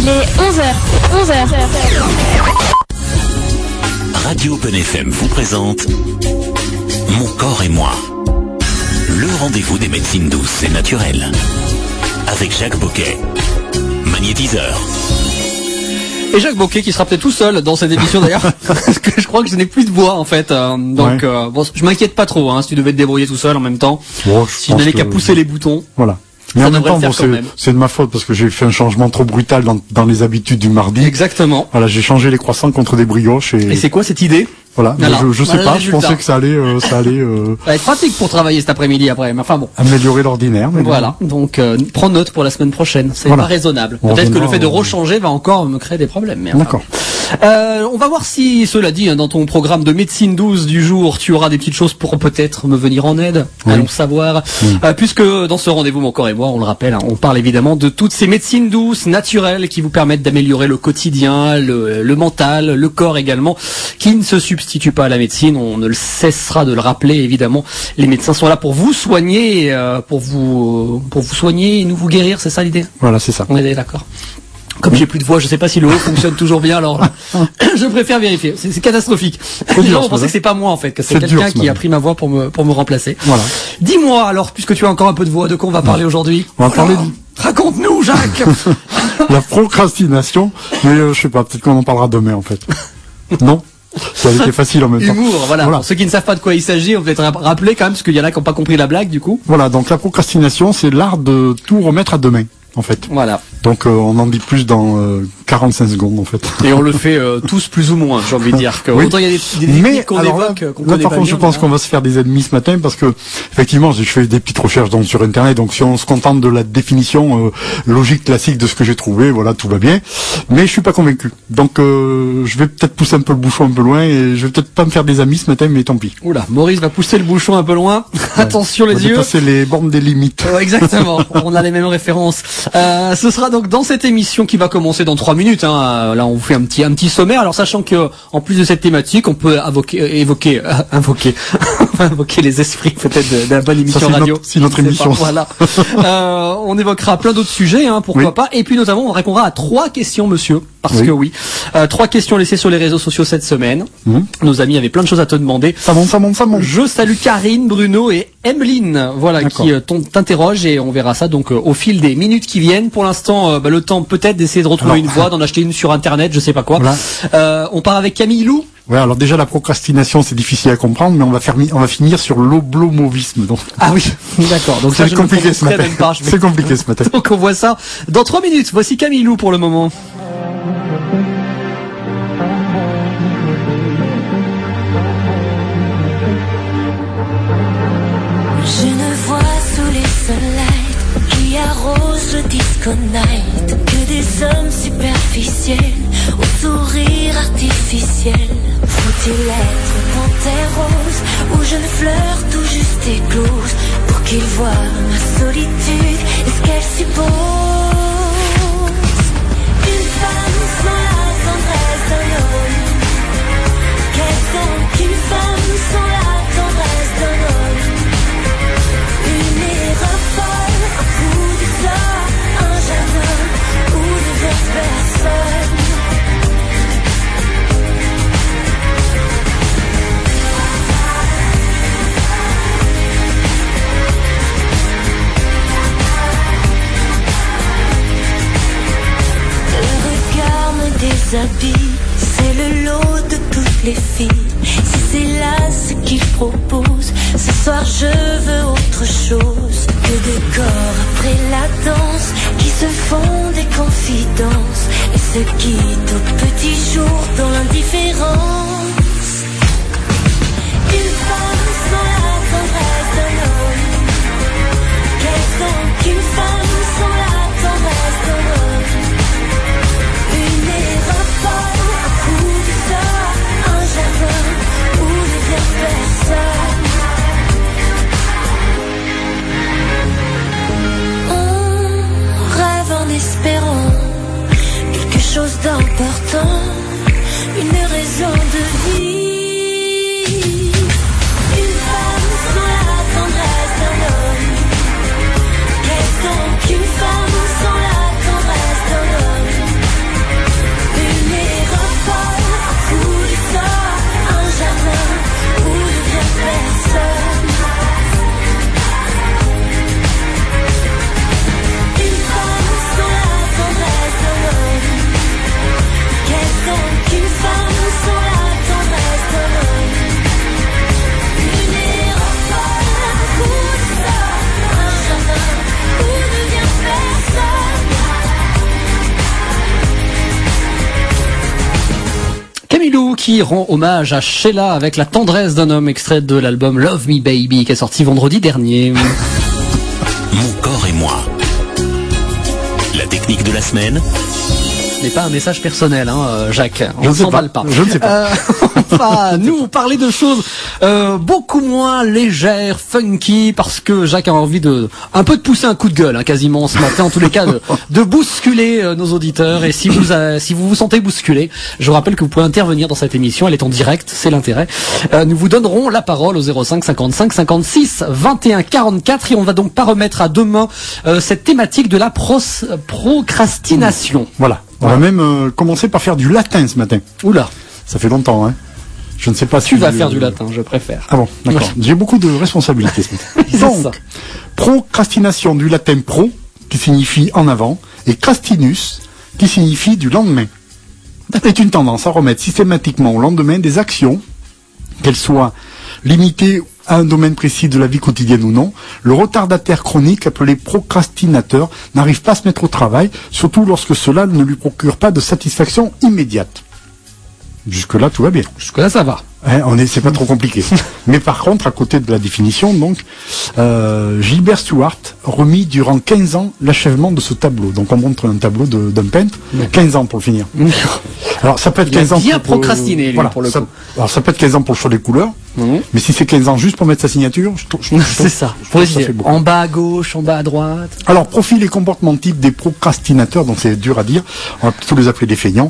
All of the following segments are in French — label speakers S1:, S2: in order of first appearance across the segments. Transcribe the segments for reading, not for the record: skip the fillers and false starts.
S1: Il est 11h.
S2: Radio Open FM vous présente Mon corps et moi. Le rendez-vous des médecines douces et naturelles. Avec Jacques Boquet, magnétiseur.
S3: Et Jacques Boquet qui sera peut-être tout seul dans cette émission d'ailleurs, parce que je crois que je n'ai plus de voix en fait. Donc bon, je m'inquiète pas trop si tu devais te débrouiller tout seul en même temps.
S4: Bon,
S3: si tu n'avais qu'à pousser les boutons.
S4: Voilà. Mais en même temps, c'est de ma faute parce que j'ai fait un changement trop brutal dans les habitudes du mardi.
S3: Exactement.
S4: Voilà, j'ai changé les croissants contre des brioches et
S3: c'est quoi cette idée?
S4: Voilà, je sais pas, je pensais que ça allait
S3: ça va être pratique pour travailler cet après-midi après, mais enfin bon.
S4: Améliorer l'ordinaire. Mais
S3: voilà, donc prends note pour la semaine prochaine, c'est pas raisonnable. Peut-être que le fait de rechanger va encore me créer des problèmes. Mais
S4: d'accord.
S3: On va voir si, cela dit, dans ton programme de médecine douce du jour, tu auras des petites choses pour peut-être me venir en aide. Oui. Allons savoir. Oui. Puisque dans ce rendez-vous, mon corps et moi, on le rappelle, on parle évidemment de toutes ces médecines douces, naturelles, qui vous permettent d'améliorer le quotidien, le mental, le corps également, qui ne se substituent pas à la médecine. On ne cessera de le rappeler, évidemment. Les médecins sont là pour vous soigner, pour vous soigner et nous vous guérir, c'est ça l'idée?
S4: Voilà, c'est ça.
S3: On est d'accord. Comme j'ai plus de voix, je sais pas si le haut fonctionne toujours bien, alors je préfère vérifier. C'est catastrophique. Les gens vont penser que c'est pas moi en fait, que c'est quelqu'un qui a pris ma voix pour me remplacer.
S4: Voilà.
S3: Dis-moi alors, puisque tu as encore un peu de voix, de quoi on va parler aujourd'hui?
S4: On va parler
S3: Raconte-nous, Jacques.
S4: La procrastination, mais je sais pas, peut-être qu'on en parlera demain en fait. Non? Ça a été facile en même temps.
S3: Humour, voilà. Pour ceux qui ne savent pas de quoi il s'agit, on va peut-être rappeler quand même, parce qu'il y en a qui n'ont pas compris la blague du coup.
S4: Voilà, donc la procrastination, c'est l'art de tout remettre à demain. En fait.
S3: Voilà.
S4: Donc on en dit plus dans 45 secondes en fait.
S3: Et on le fait tous plus ou moins, j'ai envie de dire. Que autant il y a des techniques qu'on évoque, qu'on connaît pas bien.
S4: Par contre, je pense qu'on va se faire des ennemis ce matin parce que effectivement, je fais des petites recherches sur internet. Donc si on se contente de la définition logique classique de ce que j'ai trouvé, voilà, tout va bien. Mais je suis pas convaincu. Donc je vais peut-être pousser un peu le bouchon un peu loin et je vais peut-être pas me faire des amis ce matin, mais tant pis.
S3: Oula, Maurice va pousser le bouchon un peu loin. Ouais. Attention les yeux.
S4: C'est les bornes des limites.
S3: Exactement. On a les mêmes références. Ce sera donc dans cette émission qui va commencer dans 3 minutes. Là, on vous fait un petit sommaire. Alors, sachant que en plus de cette thématique, on peut invoquer les esprits peut-être de la bonne émission radio.
S4: C'est notre émission.
S3: Voilà. On évoquera plein d'autres sujets, pourquoi pas. Et puis notamment, on répondra à 3 questions, monsieur. Parce que 3 questions laissées sur les réseaux sociaux cette semaine. Nos amis avaient plein de choses à te demander.
S4: Ça monte.
S3: Je salue Karine, Bruno et Emeline, voilà, qui t'interrogent et on verra ça donc au fil des minutes qui viennent. Pour l'instant, le temps peut-être d'essayer de retrouver une voix, d'en acheter une sur internet, je sais pas quoi. Voilà. On part avec Camille Lou.
S4: Ouais, alors déjà la procrastination c'est difficile à comprendre, mais on va finir sur l'oblomovisme. Donc.
S3: Ah oui, d'accord. Donc
S4: c'est compliqué ce matin. C'est compliqué ce matin.
S3: Donc on voit ça dans 3 minutes. Voici Camille Lou pour le moment.
S5: Je ne vois sous les sunlight qui arrosent le disco night que des hommes superficiels au sourire artificiel. Faut-il être panthère rose ou jeune fleur tout juste éclose pour qu'il voie ma solitude et ce qu'elle suppose? Une femme sans la tendresse d'un homme. Qu'est-ce donc une femme sans la tendresse d'un homme? Une erreur folle, un coup du sort, un jeune homme ou de vieilles personnes. Déshabille, c'est le lot de toutes les filles. Si c'est là ce qu'ils proposent, ce soir je veux autre chose que des corps après la danse qui se font des confidences et se quittent au petit jour dans l'indifférence. Une femme sans la tendresse d'un homme. Qu'est-ce donc une femme sans la tendresse d'un homme? Une erreur folle, un coup du sort, un jardin où ne vient personne. On rêve en espérant quelque chose d'important, une raison de
S3: Camilou qui rend hommage à Sheila avec la tendresse d'un homme, extrait de l'album Love Me Baby qui est sorti vendredi dernier.
S2: Mon corps et moi. La technique de la semaine.
S3: Ce n'est pas un message personnel, Jacques. On
S4: Je
S3: ne
S4: ne sais
S3: s'emballe
S4: pas.
S3: pas.
S4: Je ne sais pas.
S3: Enfin, nous parler de choses beaucoup moins légères, funky, parce que Jacques a envie de un peu de pousser un coup de gueule, quasiment ce matin, en tous les cas, de bousculer nos auditeurs. Et si vous vous sentez bousculé, je vous rappelle que vous pouvez intervenir dans cette émission. Elle est en direct, c'est l'intérêt. Nous vous donnerons la parole au 05 55 56 21 44 et on va donc pas remettre à demain cette thématique de la procrastination.
S4: Voilà. On va même commencer par faire du latin ce matin.
S3: Oula.
S4: Ça fait longtemps, hein. Je ne sais pas si...
S3: Tu vas faire du latin, je préfère.
S4: Ah bon, d'accord. J'ai beaucoup de responsabilités ce matin.
S3: C'est ça.
S4: Donc, procrastination du latin pro, qui signifie en avant, et crastinus, qui signifie du lendemain. C'est une tendance à remettre systématiquement au lendemain des actions, qu'elles soient limitées à un domaine précis de la vie quotidienne ou non. Le retardataire chronique, appelé procrastinateur, n'arrive pas à se mettre au travail, surtout lorsque cela ne lui procure pas de satisfaction immédiate. Jusque-là, tout va bien.
S3: Jusque-là, ça va.
S4: C'est pas trop compliqué. Mais par contre, à côté de la définition, donc, Gilbert Stuart remis durant 15 ans l'achèvement de ce tableau. Donc on montre un tableau d'un peintre, 15 ans pour le finir. Alors ça peut être 15 ans
S3: bien procrastiné, lui,
S4: voilà,
S3: pour le coup.
S4: Alors ça peut être 15 ans pour le choix des couleurs, mais si c'est 15 ans juste pour mettre sa signature,
S3: c'est ça. En bas à gauche, en bas à droite.
S4: Alors, profil et comportement type des procrastinateurs, donc c'est dur à dire, on va plutôt les appeler des feignants.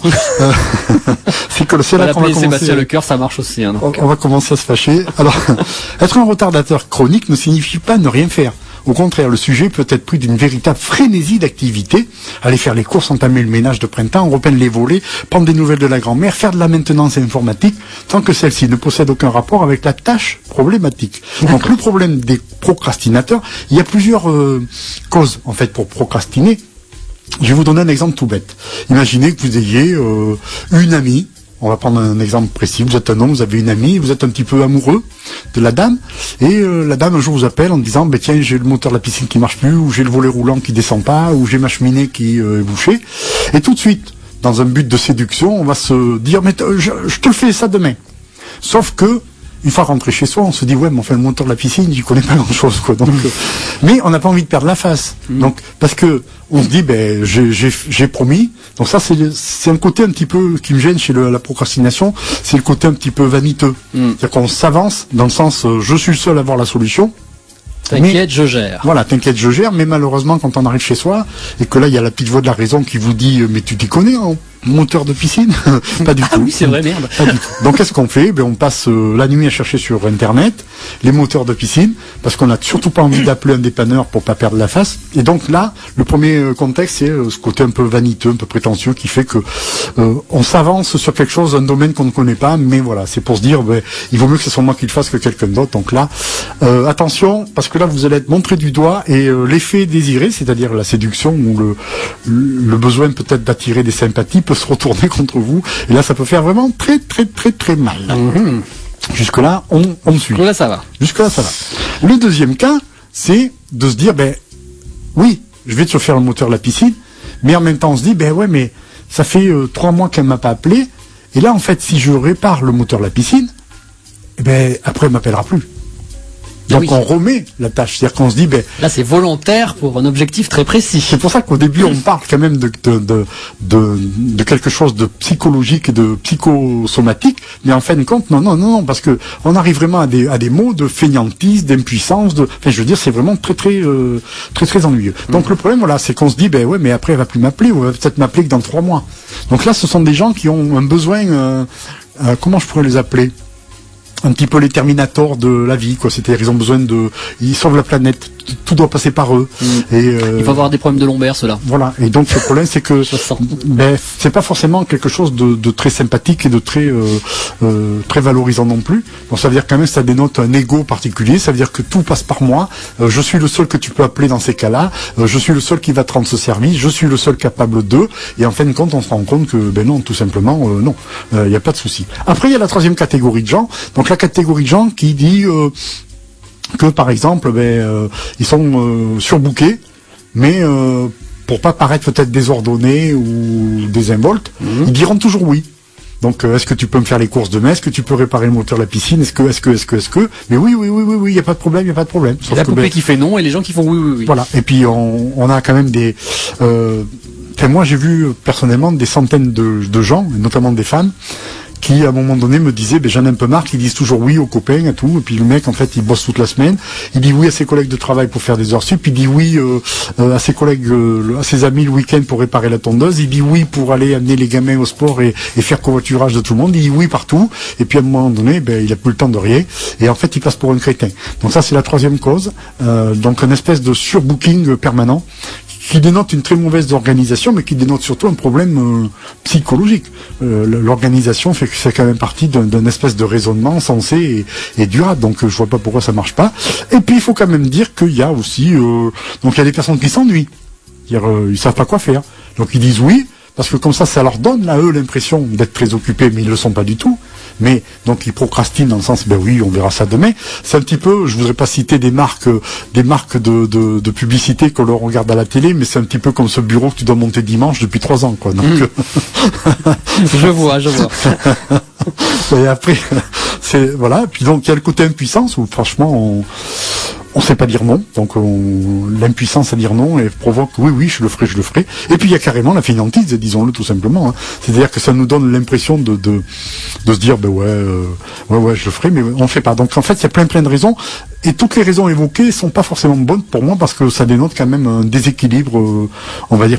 S4: C'est là qu'on va commencer.
S3: Sébastien Lecoeur, ça marche aussi.
S4: On va commencer à se fâcher. Alors, être un retardateur chronique ne signifie pas ne rien faire. Au contraire, le sujet peut être pris d'une véritable frénésie d'activité. Aller faire les courses, entamer le ménage de printemps, repeindre les volets, prendre des nouvelles de la grand-mère, faire de la maintenance informatique, tant que celle-ci ne possède aucun rapport avec la tâche problématique. Donc le problème des procrastinateurs, il y a plusieurs causes en fait pour procrastiner. Je vais vous donner un exemple tout bête. Imaginez que vous ayez une amie. On va prendre un exemple précis. Vous êtes un homme, vous avez une amie, vous êtes un petit peu amoureux de la dame, et la dame un jour vous appelle en disant, tiens, j'ai le moteur de la piscine qui marche plus, ou j'ai le volet roulant qui descend pas, ou j'ai ma cheminée qui est bouchée. Et tout de suite, dans un but de séduction, on va se dire, mais je te le fais ça demain. Sauf que, une fois rentré chez soi, on se dit, ouais, mais enfin, le moteur de la piscine, j'y connais pas grand chose, quoi. Donc, mais on n'a pas envie de perdre la face. Donc, parce que, on se dit, j'ai promis. Donc ça, c'est un côté un petit peu qui me gêne chez la procrastination. C'est le côté un petit peu vaniteux. C'est-à-dire qu'on s'avance dans le sens, je suis le seul à avoir la solution.
S3: T'inquiète, je gère.
S4: Voilà, t'inquiète, je gère. Mais malheureusement, quand on arrive chez soi, et que là, il y a la petite voix de la raison qui vous dit, mais tu t'y connais, hein, moteur de piscine? Pas du tout.
S3: Ah oui, c'est vrai, merde.
S4: Pas du tout. Donc, qu'est-ce qu'on fait? On passe la nuit à chercher sur Internet les moteurs de piscine, parce qu'on n'a surtout pas envie d'appeler un dépanneur pour pas perdre la face. Et donc là, le premier contexte, c'est ce côté un peu vaniteux, un peu prétentieux, qui fait que on s'avance sur quelque chose, un domaine qu'on ne connaît pas, mais voilà, c'est pour se dire, il vaut mieux que ce soit moi qui le fasse que quelqu'un d'autre. Donc là, attention, parce que là, vous allez être montré du doigt, et l'effet désiré, c'est-à-dire la séduction ou le besoin peut-être d'attirer des sympathies, peut se retourner contre vous, et là ça peut faire vraiment très très très très mal. Jusque-là, on me suit.
S3: Jusque-là, ça va.
S4: Jusque-là, ça va. Le deuxième cas, c'est de se dire, oui, je vais te faire le moteur de la piscine, mais en même temps on se dit, ouais, mais ça fait 3 mois qu'elle m'a pas appelé, et là en fait, si je répare le moteur de la piscine, après elle m'appellera plus. Donc on remet la tâche, c'est-à-dire qu'on se dit,
S3: là c'est volontaire pour un objectif très précis.
S4: C'est pour ça qu'au début on parle quand même de quelque chose de psychologique et de psychosomatique, mais en fin de compte non, parce que on arrive vraiment à des mots de fainéantise, d'impuissance, je veux dire, c'est vraiment très très ennuyeux. Donc le problème, voilà, c'est qu'on se dit, ouais, mais après elle va plus m'appeler, ou elle va peut-être m'appeler que dans 3 mois. Donc là, ce sont des gens qui ont un besoin, comment je pourrais les appeler? Un petit peu les Terminators de la vie, quoi. C'est-à-dire, ils ont besoin ils sauvent la planète. Tout doit passer par eux. Et
S3: il faut avoir des problèmes de lombaire, ceux-là.
S4: Voilà. Et donc, le problème, c'est que, c'est pas forcément quelque chose de très sympathique et de très valorisant non plus. Donc, ça veut dire quand même, ça dénote un ego particulier. Ça veut dire que tout passe par moi. Je suis le seul que tu peux appeler dans ces cas-là. Je suis le seul qui va te rendre ce service. Je suis le seul capable d'eux. Et en fin de compte, on se rend compte que, non, tout simplement, non. Il n'y a pas de souci. Après, il y a la troisième catégorie de gens. Donc, la catégorie de gens qui dit que par exemple ils sont surbookés, mais pour pas paraître peut-être désordonnés ou désinvoltes, ils diront toujours oui. Donc est-ce que tu peux me faire les courses demain? Est-ce que tu peux réparer le moteur de la piscine? Est-ce que mais oui, il y a pas de problème.
S3: Sauf la poupée qui fait non et les gens qui font oui.
S4: Voilà. Et puis on a quand même des moi j'ai vu personnellement des centaines de gens, notamment des femmes, qui à un moment donné me disaient j'en ai un peu marre qu'ils disent toujours oui aux copains et tout, et puis le mec en fait il bosse toute la semaine, il dit oui à ses collègues de travail pour faire des heures sup, il dit oui à ses collègues, à ses amis le week-end pour réparer la tondeuse, il dit oui pour aller amener les gamins au sport et faire covoiturage de tout le monde, il dit oui partout, et puis à un moment donné il a plus le temps de rien, et en fait il passe pour un crétin. Donc ça c'est la troisième cause, donc une espèce de surbooking permanent qui dénote une très mauvaise organisation, mais qui dénote surtout un problème psychologique. L'organisation fait que c'est quand même partie d'un espèce de raisonnement sensé et durable, donc je vois pas pourquoi ça marche pas. Et puis il faut quand même dire qu'il y a aussi donc il y a des personnes qui s'ennuient, ils savent pas quoi faire, donc ils disent oui parce que comme ça leur donne à eux l'impression d'être très occupés, mais ils le sont pas du tout. Mais donc ils procrastinent dans le sens oui, on verra ça demain. C'est un petit peu, je voudrais pas citer des marques de publicité qu'on leur regarde à la télé, mais c'est un petit peu comme ce bureau que tu dois monter dimanche depuis 3 ans, quoi. Donc
S3: je vois.
S4: Et après c'est voilà, puis donc il y a le côté impuissance où franchement on sait pas dire non, donc l'impuissance à dire non et provoque oui je le ferai. Et puis il y a carrément la fainéantise, disons-le tout simplement, hein. C'est-à-dire que ça nous donne l'impression de se dire ouais je le ferai, mais on le fait pas. Donc en fait il y a plein de raisons, et toutes les raisons évoquées sont pas forcément bonnes pour moi, parce que ça dénote quand même un déséquilibre on va dire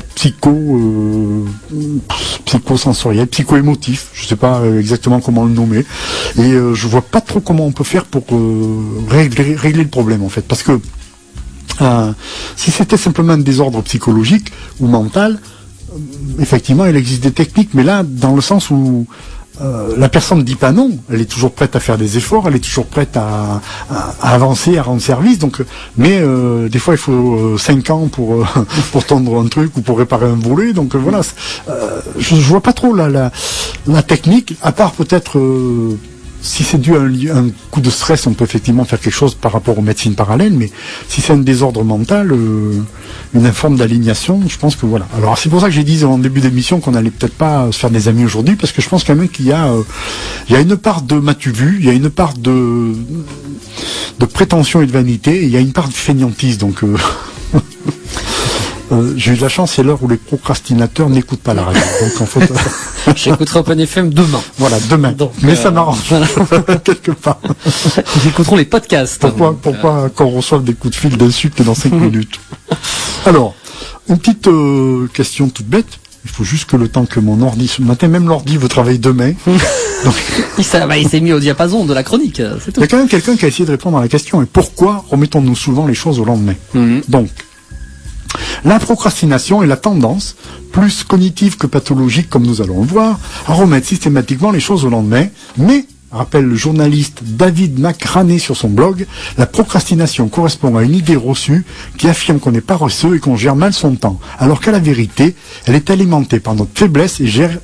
S4: psychosensoriel, psycho-émotif, je sais pas exactement comment le nommer, et je vois pas trop comment on peut faire pour régler le problème en fait. Parce que si c'était simplement un désordre psychologique ou mental, effectivement il existe des techniques, mais là dans le sens où la personne ne dit pas non, elle est toujours prête à faire des efforts, elle est toujours prête à avancer, à rendre service, donc mais des fois il faut 5 ans pour tondre un truc ou pour réparer un volet, donc voilà, je vois pas trop la technique, à part peut-être si c'est dû à un coup de stress, on peut effectivement faire quelque chose par rapport aux médecines parallèles, mais si c'est un désordre mental, une forme d'alignation, je pense que voilà. Alors c'est pour ça que j'ai dit en début d'émission qu'on allait peut-être pas se faire des amis aujourd'hui, parce que je pense quand même qu'il y a une part de m'as-tu vu, il y a une part de prétention et de vanité, et il y a une part de fainéantise, donc j'ai eu de la chance, c'est l'heure où les procrastinateurs n'écoutent pas la radio. Donc en fait,
S3: j'écouterai Open FM demain.
S4: Voilà, demain. Donc, mais ça m'arrange quelque part.
S3: Ils écouteront les podcasts.
S4: Pourquoi qu'on reçoive des coups de fil d'insultes dans 5 minutes? Alors, une petite question toute bête. Il faut juste que le temps que mon ordi ce matin, même l'ordi veut travailler demain. Donc,
S3: il s'est mis au diapason de la chronique, c'est tout.
S4: Il y a quand même quelqu'un qui a essayé de répondre à la question. Et pourquoi remettons-nous souvent les choses au lendemain? Donc, la procrastination est la tendance, plus cognitive que pathologique comme nous allons le voir, à remettre systématiquement les choses au lendemain, mais, rappelle le journaliste David McRaney sur son blog, la procrastination correspond à une idée reçue qui affirme qu'on est paresseux et qu'on gère mal son temps, alors qu'à la vérité, elle est alimentée par notre faiblesse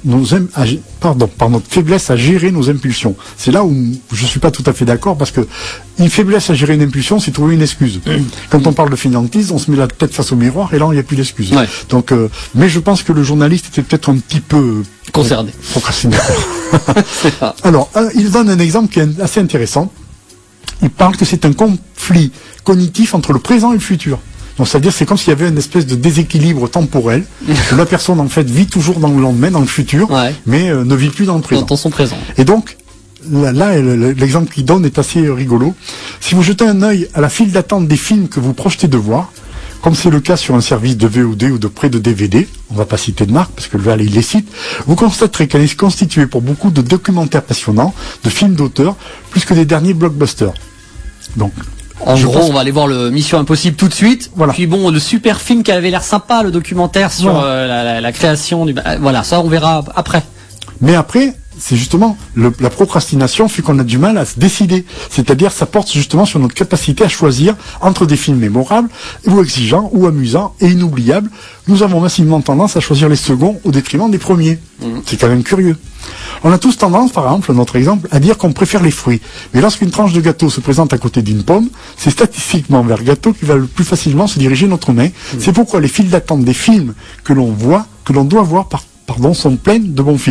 S4: à gérer nos impulsions. C'est là où je suis pas tout à fait d'accord, parce que une faiblesse à gérer une impulsion, c'est trouver une excuse. Quand on parle de fainéantise, on se met la tête face au miroir et là, il n'y a plus d'excuse.
S3: Ouais.
S4: Donc, mais je pense que le journaliste était peut-être un petit peu
S3: concerné.
S4: Procrastinateur.
S3: C'est ça.
S4: Alors, il donne un exemple qui est assez intéressant. Il parle que c'est un conflit cognitif entre le présent et le futur. Donc, c'est-à-dire, c'est comme s'il y avait une espèce de déséquilibre temporel, où la personne, en fait, vit toujours dans le lendemain, dans le futur, mais ne vit plus dans le présent.
S3: Dans son présent.
S4: Et donc, là, l'exemple qu'il donne est assez rigolo. Si vous jetez un œil à la file d'attente des films que vous projetez de voir, comme c'est le cas sur un service de VOD ou de prêt de DVD, on va pas citer de marque parce que le VAL il les cite, vous constaterez qu'elle est constituée pour beaucoup de documentaires passionnants, de films d'auteur, plus que des derniers blockbusters. Donc,
S3: en gros, on va aller voir le Mission Impossible tout de suite. Voilà. Puis bon, le super film qui avait l'air sympa, le documentaire sur la création du... Voilà, ça on verra après. Mais après, c'est justement la procrastination fait qu'on a du mal à se décider. C'est-à-dire, ça porte justement sur notre capacité à choisir entre des films mémorables, ou exigeants, ou amusants, et inoubliables. Nous avons massivement tendance à choisir les seconds au détriment des premiers. C'est quand même curieux. On a tous tendance, par exemple, notre exemple, à dire qu'on préfère les fruits. Mais lorsqu'une tranche de gâteau se présente à côté d'une pomme, c'est statistiquement vers le gâteau qui va le plus facilement se diriger notre main. C'est pourquoi les files d'attente des films que l'on doit voir, sont pleines de bons films.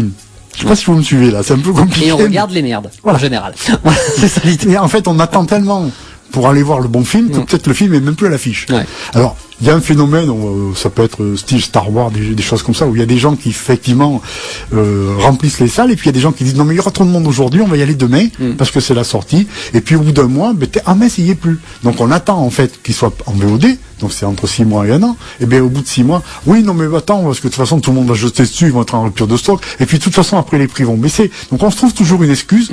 S4: Je sais pas si vous me suivez là, c'est un peu compliqué.
S3: Et on regarde les merdes,
S4: Voilà.
S3: en général. Voilà, c'est ça l'idée.
S4: Et en fait, on attend tellement pour aller voir le bon film que peut-être le film est même plus à l'affiche.
S3: Ouais.
S4: Alors, il y a un phénomène, ça peut être style Star Wars, des choses comme ça, où il y a des gens qui effectivement remplissent les salles, et puis il y a des gens qui disent non mais il y aura trop de monde aujourd'hui, on va y aller demain parce que c'est la sortie. Et puis au bout d'un mois, mais il y est plus. Donc on attend en fait qu'il soit en VOD. Donc c'est entre 6 mois et 1 an. Et bien au bout de 6 mois, oui non mais attends, parce que de toute façon tout le monde va jeter dessus, ils vont être en rupture de stock. Et puis de toute façon après les prix vont baisser. Donc on se trouve toujours une excuse.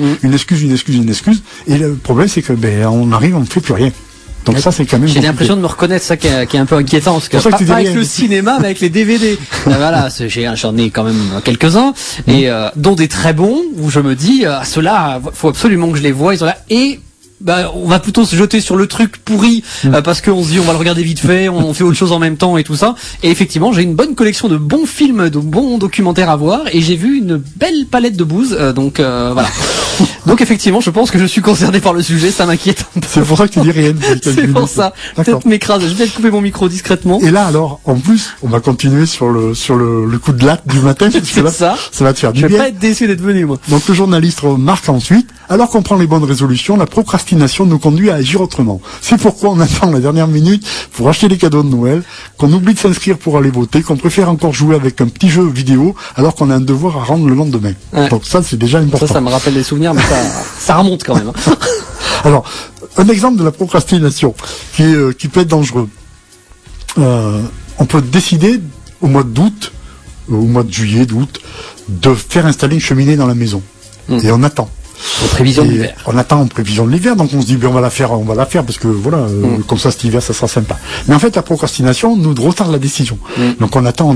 S4: Et le problème c'est que on arrive, on ne fait plus rien. Donc ça c'est quand même.
S3: J'ai l'impression de me reconnaître, ça qui est un peu inquiétant, parce que
S4: pour ça que
S3: pas avec le cinéma, mais avec les DVD. Voilà, j'en ai quand même quelques-uns, et dont des très bons où je me dis, ceux-là, faut absolument que je les voie. Ils sont là et on va plutôt se jeter sur le truc pourri parce qu'on se dit on va le regarder vite fait, on fait autre chose en même temps et tout ça. Et effectivement, j'ai une bonne collection de bons films, de bons documentaires à voir, et j'ai vu une belle palette de bouse. Donc voilà. Donc effectivement, je pense que je suis concerné par le sujet, ça m'inquiète un peu.
S4: C'est pour ça que tu dis rien.
S3: C'est pour ça. Peut-être m'écraser. Je vais peut-être couper mon micro discrètement.
S4: Et là, alors, en plus, on va continuer sur le coup de latte du matin, parce que là, ça va te faire du bien.
S3: Je vais pas être déçu d'être venu, moi.
S4: Donc le journaliste remarque ensuite, alors qu'on prend les bonnes résolutions, la procrastination nous conduit à agir autrement. C'est pourquoi on attend la dernière minute pour acheter les cadeaux de Noël, qu'on oublie de s'inscrire pour aller voter, qu'on préfère encore jouer avec un petit jeu vidéo, alors qu'on a un devoir à rendre le lendemain. Ouais. Donc ça, c'est déjà important.
S3: Ça me rappelle des souvenirs, mais ça remonte quand même.
S4: Alors, un exemple de la procrastination qui peut être dangereux. On peut décider au mois d'août, au mois de juillet, d'août, de faire installer une cheminée dans la maison. Et on attend.
S3: En prévision de l'hiver.
S4: On attend en prévision de l'hiver, donc on se dit on va la faire parce que voilà, comme ça cet hiver ça sera sympa. Mais en fait la procrastination nous retarde la décision. Donc on attend.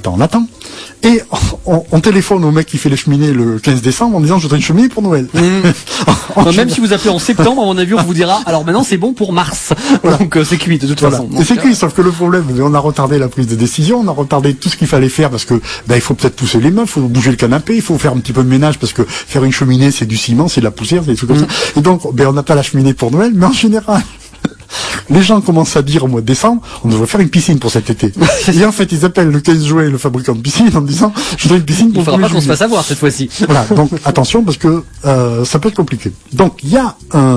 S4: Et on téléphone au mec qui fait les cheminées le 15 décembre en disant je voudrais une cheminée pour Noël.
S3: Même si vous appelez en septembre, à mon avis, on vous dira alors maintenant c'est bon pour mars. Voilà. Donc c'est cuit de toute façon.
S4: Et c'est cuit, sauf que le problème, on a retardé la prise de décision, on a retardé tout ce qu'il fallait faire parce que il faut peut-être pousser les meubles, il faut bouger le canapé, il faut faire un petit peu de ménage parce que faire une cheminée c'est du ciment, c'est de la poussière, c'est des trucs comme ça. Et donc on n'a pas la cheminée pour Noël, mais en général les gens commencent à dire au mois de décembre, on devrait faire une piscine pour cet été. Et en fait, ils appellent le 15 juillet le fabricant de piscine en disant, je voudrais une piscine pour
S3: il faudra pas qu'on se fasse avoir cette fois-ci.
S4: Voilà. Donc, attention parce que, ça peut être compliqué. Donc, il y a,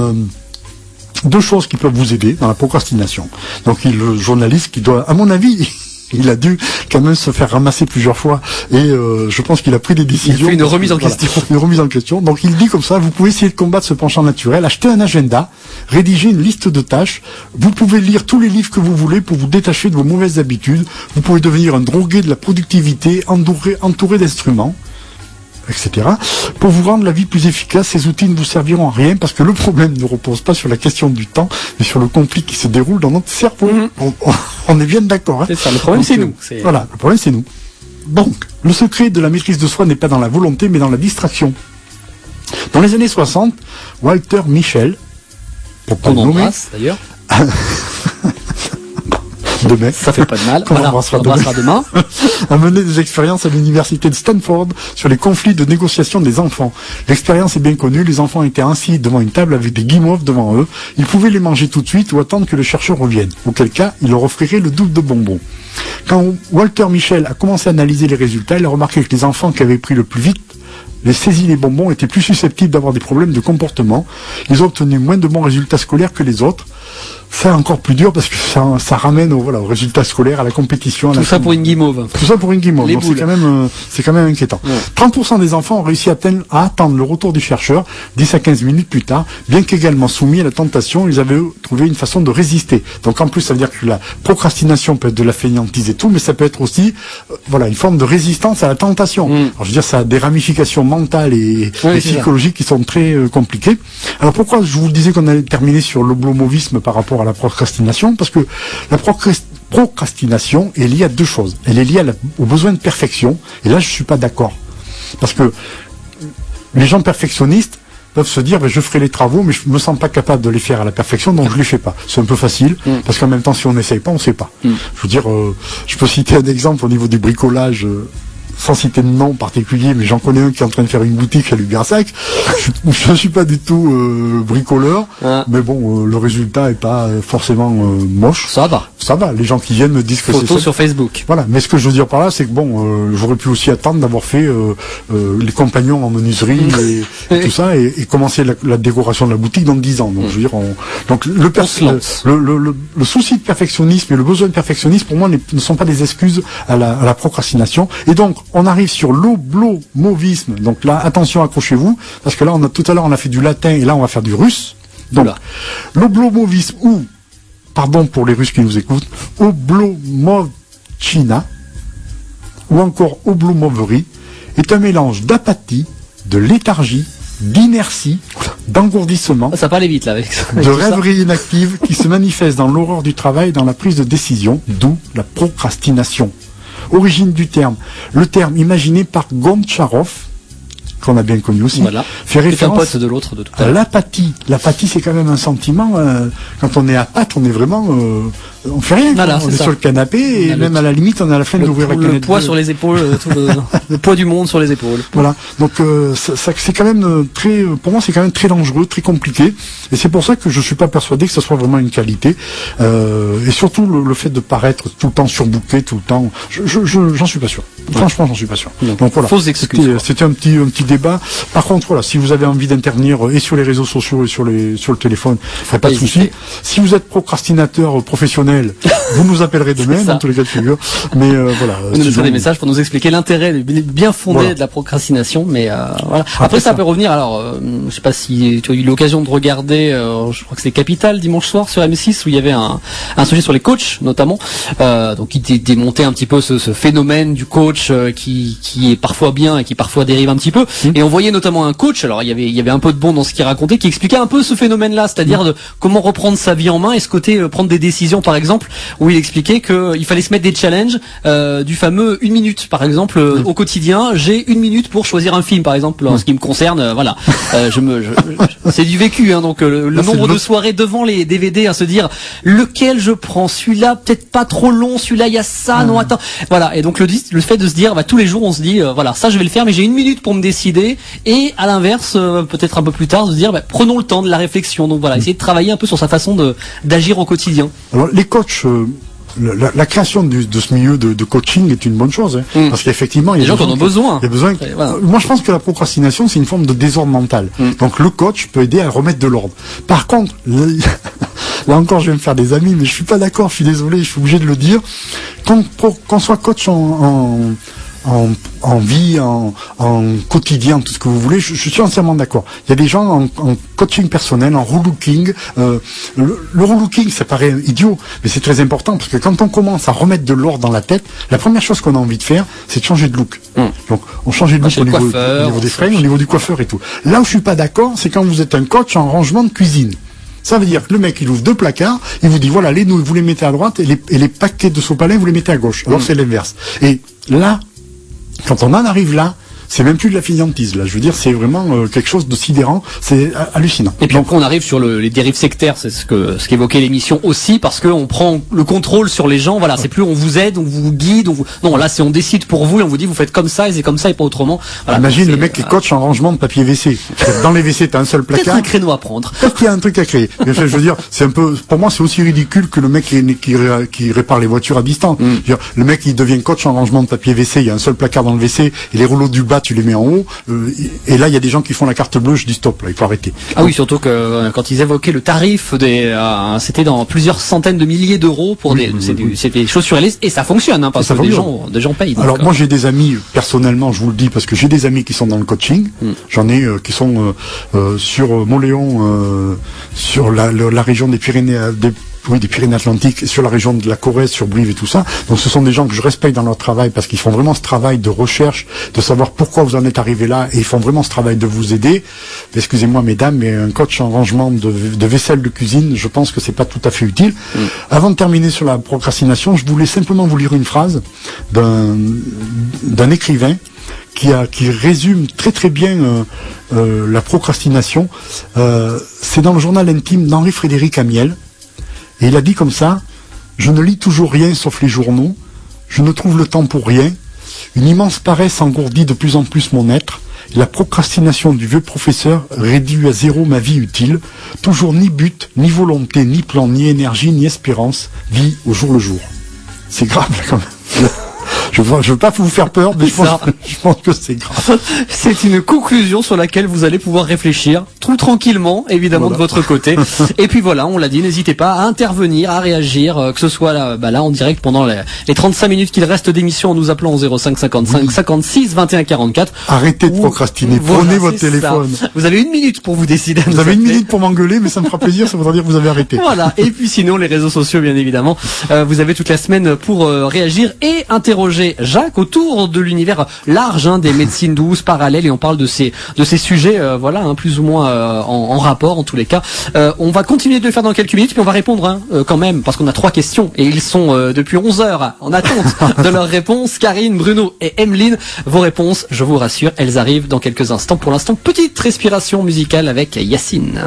S4: deux choses qui peuvent vous aider dans la procrastination. Donc, le journaliste qui doit, à mon avis, il a dû quand même se faire ramasser plusieurs fois et je pense qu'il a pris des décisions.
S3: Il fait une remise en question.
S4: Une remise en question. Donc il dit comme ça, vous pouvez essayer de combattre ce penchant naturel, acheter un agenda, rédiger une liste de tâches, vous pouvez lire tous les livres que vous voulez pour vous détacher de vos mauvaises habitudes, vous pouvez devenir un drogué de la productivité, entouré d'instruments, etc. Pour vous rendre la vie plus efficace, ces outils ne vous serviront à rien parce que le problème ne repose pas sur la question du temps, mais sur le conflit qui se déroule dans notre cerveau. On est bien d'accord. Hein.
S3: C'est ça, le problème c'est nous.
S4: Voilà, le problème c'est nous. Donc, le secret de la maîtrise de soi n'est pas dans la volonté, mais dans la distraction. Dans les années 60, Walter Mischel, pour pas le nommer,
S3: d'ailleurs.
S4: Demain.
S3: Ça fait pas de mal.
S4: On embrassera
S3: demain.
S4: A mené des expériences à l'université de Stanford sur les conflits de négociation des enfants. L'expérience est bien connue. Les enfants étaient assis devant une table avec des guimauves devant eux. Ils pouvaient les manger tout de suite ou attendre que le chercheur revienne. Auquel cas, il leur offrirait le double de bonbons. Quand Walter Mischel a commencé à analyser les résultats, il a remarqué que les enfants qui avaient pris le plus vite les saisies les bonbons étaient plus susceptibles d'avoir des problèmes de comportement. Ils ont obtenu moins de bons résultats scolaires que les autres. C'est encore plus dur parce que ça ramène aux résultats scolaires, à la compétition.
S3: Tout ça pour une guimauve.
S4: Tout ça pour une guimauve. Donc c'est quand même inquiétant. Ouais. 30% des enfants ont réussi à attendre le retour du chercheur 10 à 15 minutes plus tard, bien qu'également soumis à la tentation, ils avaient trouvé une façon de résister. Donc en plus, ça veut dire que la procrastination peut être de la fainéantise et tout, mais ça peut être aussi une forme de résistance à la tentation. Alors je veux dire, ça a des ramifications mentales et psychologiques qui sont très compliquées. Alors pourquoi je vous disais qu'on allait terminer sur l'oblomovisme par rapport à la procrastination? Parce que la procrastination est liée à deux choses. Elle est liée au besoin de perfection, et là je suis pas d'accord. Parce que les gens perfectionnistes peuvent se dire je ferai les travaux mais je me sens pas capable de les faire à la perfection, donc je les fais pas. C'est un peu facile, parce qu'en même temps si on n'essaye pas, on sait pas. Je veux dire, je peux citer un exemple au niveau du bricolage sans citer de nom particulier, mais j'en connais un qui est en train de faire une boutique à Lubersac. Je suis pas du tout bricoleur, mais bon, le résultat est pas forcément moche.
S3: Ça va.
S4: Les gens qui viennent me disent que c'est
S3: photo sur Facebook.
S4: Voilà. Mais ce que je veux dire par là, c'est que bon, j'aurais pu aussi attendre d'avoir fait les compagnons en menuiserie et tout ça, et commencer la décoration de la boutique dans 10 ans. Donc je veux dire, le souci de perfectionnisme et le besoin de perfectionnisme, pour moi, ne sont pas des excuses à la procrastination. Et donc, on arrive sur l'oblomovisme. Donc là, attention, accrochez-vous, parce que là, tout à l'heure, on a fait du latin, et là, on va faire du russe. Donc, l'oblomovisme, ou, pardon pour les Russes qui nous écoutent, oblomovchina, ou encore oblomoverie, est un mélange d'apathie, de léthargie, d'inertie, d'engourdissement,
S3: ça parlait vite là avec
S4: de rêverie inactive qui se manifeste dans l'horreur du travail et dans la prise de décision, d'où la procrastination. Origine du terme. Le terme imaginé par Goncharov, qu'on a bien connu aussi, fait référence
S3: un pote de l'autre de tout à
S4: à l'apathie. L'apathie, c'est quand même un sentiment, quand on est apathe, on est vraiment, on fait rien. On est sur le canapé et même à la limite, on a la flemme d'ouvrir la canette.
S3: Le poids sur les épaules, le poids du monde sur les épaules.
S4: Voilà. Donc, c'est quand même pour moi, c'est quand même très dangereux, très compliqué. Et c'est pour ça que je suis pas persuadé que ce soit vraiment une qualité. Et surtout, le fait de paraître tout le temps surbooké, tout le temps, j'en suis pas sûr. Franchement, j'en suis pas sûr. Donc voilà.
S3: Fausses excuses.
S4: C'était un petit débat. Par contre, voilà, si vous avez envie d'intervenir et sur les réseaux sociaux et sur le téléphone, pas de souci. Si vous êtes procrastinateur professionnel, vous nous appellerez demain, dans tous les cas de figure. Mais voilà.
S3: Vous nous laisserez des messages pour nous expliquer l'intérêt bien fondé de la procrastination. Mais voilà. Après, ça peut revenir. Alors, je sais pas si tu as eu l'occasion de regarder. Je crois que c'est Capital dimanche soir sur M6 où il y avait un sujet sur les coachs notamment. Donc, il démontait un petit peu ce phénomène du coach qui est parfois bien et qui parfois dérive un petit peu. Et on voyait notamment un coach. Alors, il y avait un peu de bon dans ce qu'il racontait, qui expliquait un peu ce phénomène-là, c'est-à-dire de comment reprendre sa vie en main et ce côté prendre des décisions, par exemple, où il expliquait qu'il fallait se mettre des challenges du fameux 1 minute, par exemple, au quotidien. J'ai 1 minute pour choisir un film, par exemple, en ce qui me concerne. Voilà, c'est du vécu, hein, donc le nombre de soirées devant les DVD à se dire lequel je prends, celui-là peut-être pas trop long, celui-là il y a ça, non attends, voilà. Et donc le fait de se dire, tous les jours on se dit, voilà, ça je vais le faire, mais j'ai 1 minute pour me décider. Et à l'inverse, peut-être un peu plus tard, de se dire, prenons le temps de la réflexion. Donc voilà, essayer de travailler un peu sur sa façon d'agir au quotidien.
S4: Alors les coachs, la création de ce milieu de coaching est une bonne chose, hein, parce qu'effectivement, il y a des gens qui en ont besoin. Voilà. Moi, je pense que la procrastination, c'est une forme de désordre mental. Donc le coach peut aider à remettre de l'ordre. Par contre, là encore, je vais me faire des amis, mais je suis pas d'accord. Je suis désolé, je suis obligé de le dire. Qu'on soit coach en vie, en quotidien, tout ce que vous voulez, je suis entièrement d'accord. Il y a des gens en coaching personnel, en relooking. Le relooking, ça paraît idiot, mais c'est très important parce que quand on commence à remettre de l'ordre dans la tête, la première chose qu'on a envie de faire, c'est de changer de look. Donc, on change de look au niveau des fringues, au niveau du coiffeur et tout. Là où je suis pas d'accord, c'est quand vous êtes un coach en rangement de cuisine. Ça veut dire que le mec, il ouvre 2 placards, il vous dit, voilà, les nouilles, vous les mettez à droite, et les paquets de sopalin, vous les mettez à gauche. Alors, c'est l'inverse. Et là, quand on en arrive là, c'est même plus de la fainéantise, là. Je veux dire, c'est vraiment quelque chose de sidérant. C'est hallucinant.
S3: Et puis après, on arrive sur les dérives sectaires. C'est ce qu'évoquait l'émission aussi, parce que on prend le contrôle sur les gens. Voilà, c'est plus on vous aide, on vous guide. Non, là, c'est on décide pour vous et on vous dit vous faites comme ça et c'est comme ça et pas autrement. Voilà,
S4: imagine le mec qui est coach en rangement de papier WC. Dans les WC, t'as un seul placard.
S3: Peut-être un créneau à prendre.
S4: Peut-être qu'il y a un truc à créer. Mais je veux dire, c'est un peu, pour moi, c'est aussi ridicule que le mec qui répare les voitures à distance. Le mec, il devient coach en rangement de papier WC. Il y a un seul placard dans le WC et les rouleaux du bas, tu les mets en haut. Et là, il y a des gens qui font la carte bleue. Je dis stop, là, il faut arrêter.
S3: Ah oui, surtout que quand ils évoquaient le tarif c'était dans plusieurs centaines de milliers d'euros pour c'était des choses sur les et ça fonctionne, hein, parce que des gens payent.
S4: Alors moi, j'ai des amis personnellement, je vous le dis, parce que j'ai des amis qui sont dans le coaching. J'en ai qui sont sur Montléon, sur la région des Pyrénées. Des Pyrénées-Atlantiques, sur la région de la Corrèze, sur Brive et tout ça. Donc ce sont des gens que je respecte dans leur travail parce qu'ils font vraiment ce travail de recherche, de savoir pourquoi vous en êtes arrivé là, et ils font vraiment ce travail de vous aider. Excusez-moi mesdames, mais un coach en rangement de vaisselle de cuisine, je pense que c'est pas tout à fait utile. Avant de terminer sur la procrastination, je voulais simplement vous lire une phrase d'un écrivain qui résume très très bien la procrastination. C'est dans le journal intime d'Henri-Frédéric Amiel. Et il a dit comme ça: je ne lis toujours rien sauf les journaux, je ne trouve le temps pour rien, Une immense paresse engourdit de plus en plus mon être. Et la procrastination du vieux professeur réduit à zéro ma vie utile. Toujours ni but, ni volonté, ni plan, ni énergie, ni espérance. Vie au jour le jour. C'est grave, là, quand même. Je veux pas vous faire peur, mais je pense que c'est grave.
S3: C'est une conclusion sur laquelle vous allez pouvoir réfléchir, tout tranquillement, évidemment, de votre côté. Et puis voilà, on l'a dit, n'hésitez pas à intervenir, à réagir, que ce soit là en direct pendant les 35 minutes qu'il reste d'émission en nous appelant au 05 55 56 21 44.
S4: Arrêtez de procrastiner, prenez votre téléphone.
S3: Ça. Vous avez 1 minute pour vous décider.
S4: Vous avez 1 minute pour m'engueuler, mais ça me fera plaisir, ça voudra dire que vous avez arrêté.
S3: Voilà. Et puis sinon, les réseaux sociaux, bien évidemment, vous avez toute la semaine pour réagir et interroger Jacques autour de l'univers large des médecines douces, parallèles, et on parle de ces sujets, plus ou moins en rapport en tous les cas. On va continuer de le faire dans quelques minutes, puis on va répondre quand même, parce qu'on a 3 questions et ils sont depuis 11 heures en attente de leurs réponses. Karine, Bruno et Emeline, vos réponses, je vous rassure, elles arrivent dans quelques instants. Pour l'instant, petite respiration musicale avec Yacine.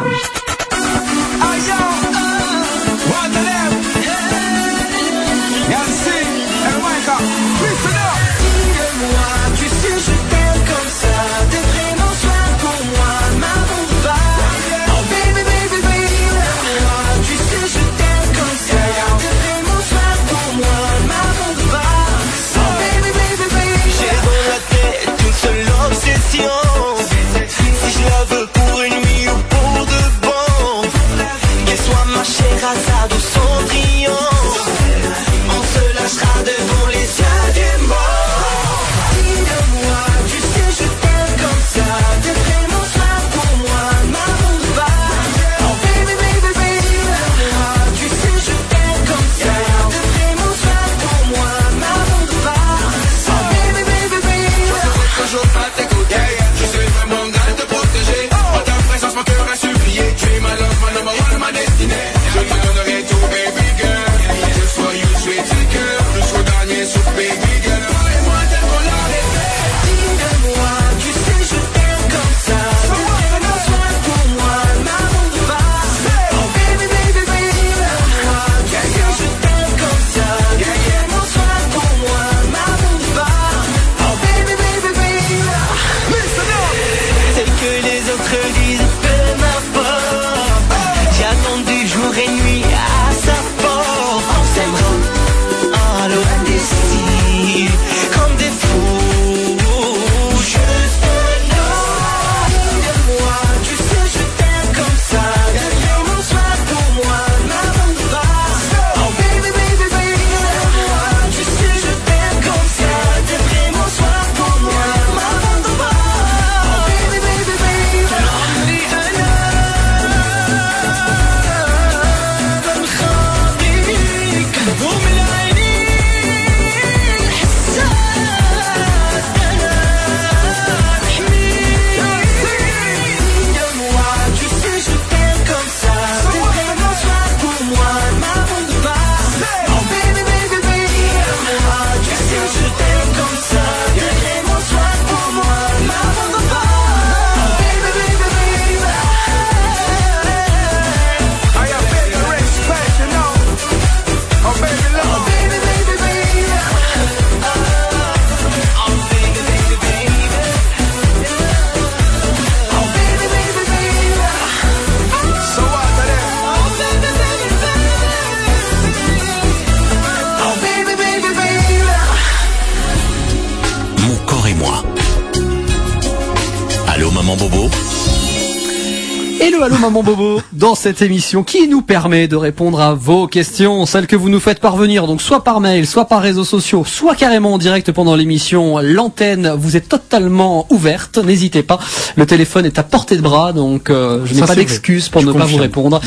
S3: Allô Maman Bobo, dans cette émission qui nous permet de répondre à vos questions, celles que vous nous faites parvenir, donc soit par mail, soit par réseaux sociaux, soit carrément en direct pendant l'émission. L'antenne vous est totalement ouverte, n'hésitez pas, le téléphone est à portée de bras, donc je n'ai pas d'excuse pour ne pas vous répondre.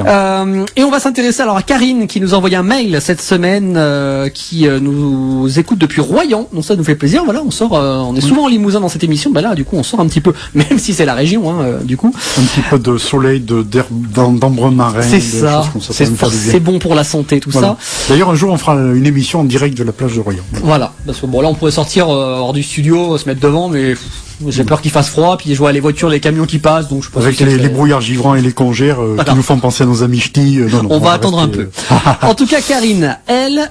S3: Et on va s'intéresser alors à Karine qui nous a envoyé un mail cette semaine, qui nous écoute depuis Royan, donc ça nous fait plaisir. Voilà, on sort, on est souvent en Limousin dans cette émission, là du coup on sort un petit peu, même si c'est la région, du coup.
S4: Un petit peu de soleil, d'ambre marin.
S3: C'est ça, c'est bon pour la santé, tout ça.
S4: D'ailleurs, un jour, on fera une émission en direct de la plage de Royan.
S3: Voilà, parce que bon, là, on pourrait sortir hors du studio, se mettre devant, mais J'ai peur qu'il fasse froid, puis je vois les voitures, les camions qui passent, donc je pense
S4: avec
S3: que
S4: les brouillards givrants et les congères
S3: Voilà.
S4: qui nous font penser à nos amis ch'tis.
S3: On va attendre un peu. En tout cas, Karine, elle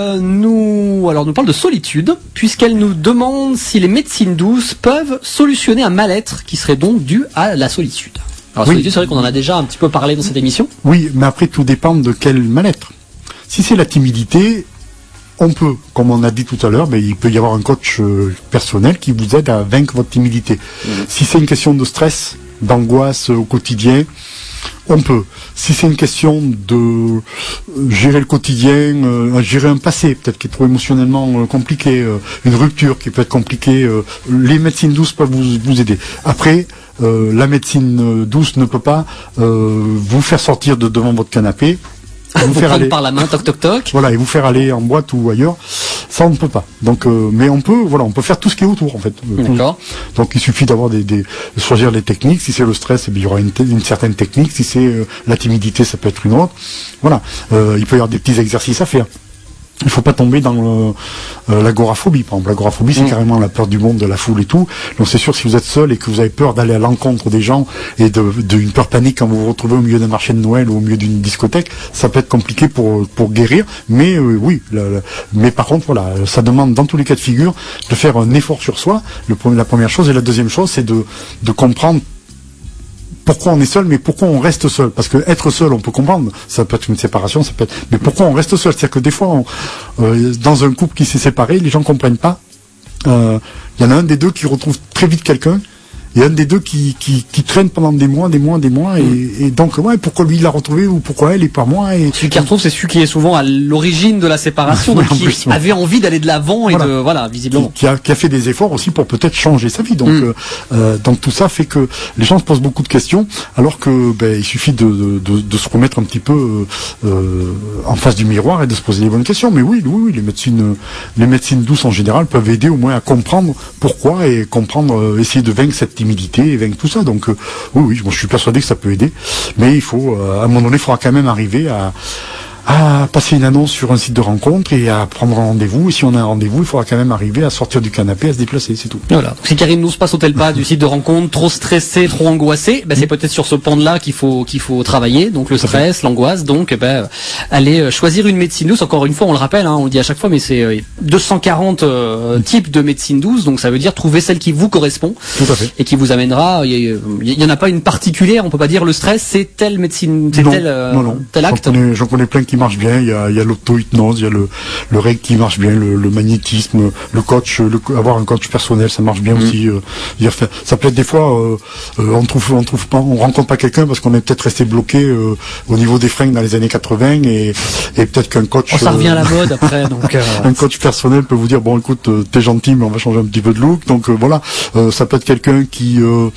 S3: nous parle de solitude, puisqu'elle nous demande si les médecines douces peuvent solutionner un mal-être qui serait donc dû à la solitude. Alors,
S4: Oui.
S3: solitude, c'est vrai qu'on en a déjà un petit peu parlé dans cette émission.
S4: Oui, mais après tout dépend de quel mal-être. Si c'est la timidité, on peut, comme on a dit tout à l'heure, il peut y avoir un coach personnel qui vous aide à vaincre votre timidité. Si c'est une question de stress, d'angoisse au quotidien, on peut. Si c'est une question de gérer le quotidien, gérer un passé peut-être qui est trop émotionnellement compliqué, une rupture qui peut être compliquée, les médecines douces peuvent vous aider. Après, la médecine douce ne peut pas vous faire sortir de devant votre canapé,
S3: Vous prendre par la main, toc toc toc.
S4: voilà, et vous faire aller en boîte ou ailleurs, ça on ne peut pas. Donc, mais on peut faire tout ce qui est autour en fait.
S3: D'accord.
S4: Donc il suffit d'avoir de choisir les techniques. Si c'est le stress, il y aura une certaine technique. Si c'est la timidité, ça peut être une autre. Voilà. Il peut y avoir des petits exercices à faire. Il faut pas tomber dans l'agoraphobie. Par exemple, l'agoraphobie, c'est carrément la peur du monde, de la foule et tout. Donc c'est sûr, si vous êtes seul et que vous avez peur d'aller à l'encontre des gens et d'une peur panique quand vous vous retrouvez au milieu d'un marché de Noël ou au milieu d'une discothèque, ça peut être compliqué pour guérir. Mais oui, mais par contre, voilà, ça demande dans tous les cas de figure de faire un effort sur soi. La première chose, et la deuxième chose, c'est de comprendre pourquoi on est seul, mais pourquoi on reste seul. Parce que être seul, on peut comprendre, ça peut être une séparation, ça peut être... Mais pourquoi on reste seul? C'est-à-dire que des fois, dans un couple qui s'est séparé, les gens comprennent pas. Il y en a un des deux qui retrouve très vite quelqu'un, et un des deux qui traîne pendant des mois, et donc, ouais, pourquoi lui il l'a retrouvé, ou pourquoi elle et pas moi, et...
S3: Celui qui retrouve, c'est celui qui est souvent à l'origine de la séparation,
S4: Oui,
S3: donc
S4: en
S3: qui
S4: plus, ouais.
S3: avait envie d'aller de l'avant et
S4: Voilà.
S3: visiblement.
S4: Qui a fait des efforts aussi pour peut-être changer sa vie. Donc tout ça fait que les gens se posent beaucoup de questions, alors que il suffit de se remettre un petit peu en face du miroir et de se poser les bonnes questions. Mais oui, les médecines douces en général peuvent aider au moins à comprendre pourquoi et essayer de vaincre cette timidité et vaincre tout ça. Donc oui, je suis persuadé que ça peut aider. Mais il faut, à un moment donné, il faudra quand même arriver à passer une annonce sur un site de rencontre et à prendre un rendez-vous. Et si on a un rendez-vous, il faudra quand même arriver à sortir du canapé, à se déplacer, c'est tout.
S3: Voilà. Donc, si Karine n'ose pas sauter le pas du site de rencontre, trop stressé, trop angoissé, c'est peut-être sur ce pan-là qu'il faut travailler. Donc le stress, l'angoisse. Donc aller choisir une médecine douce. Encore une fois, on le rappelle, on le dit à chaque fois, mais c'est 240 types de médecine douce. Donc ça veut dire trouver celle qui vous correspond.
S4: Tout à fait.
S3: Et qui vous amènera. Il y en a pas une particulière. On peut pas dire le stress, c'est telle médecine, c'est tel acte.
S4: J'en connais plein qui marchent bien. Il y a l'auto-hypnose, il y a le règle qui marche bien, le magnétisme, le coach, avoir un coach personnel, ça marche bien aussi. Ça peut être des fois, on rencontre pas quelqu'un parce qu'on est peut-être resté bloqué au niveau des fringues dans les années 80 et peut-être qu'un coach.
S3: Ça revient à la mode après. Donc
S4: un coach personnel peut vous dire bon écoute, t'es gentil mais on va changer un petit peu de look. Donc voilà, ça peut être quelqu'un qui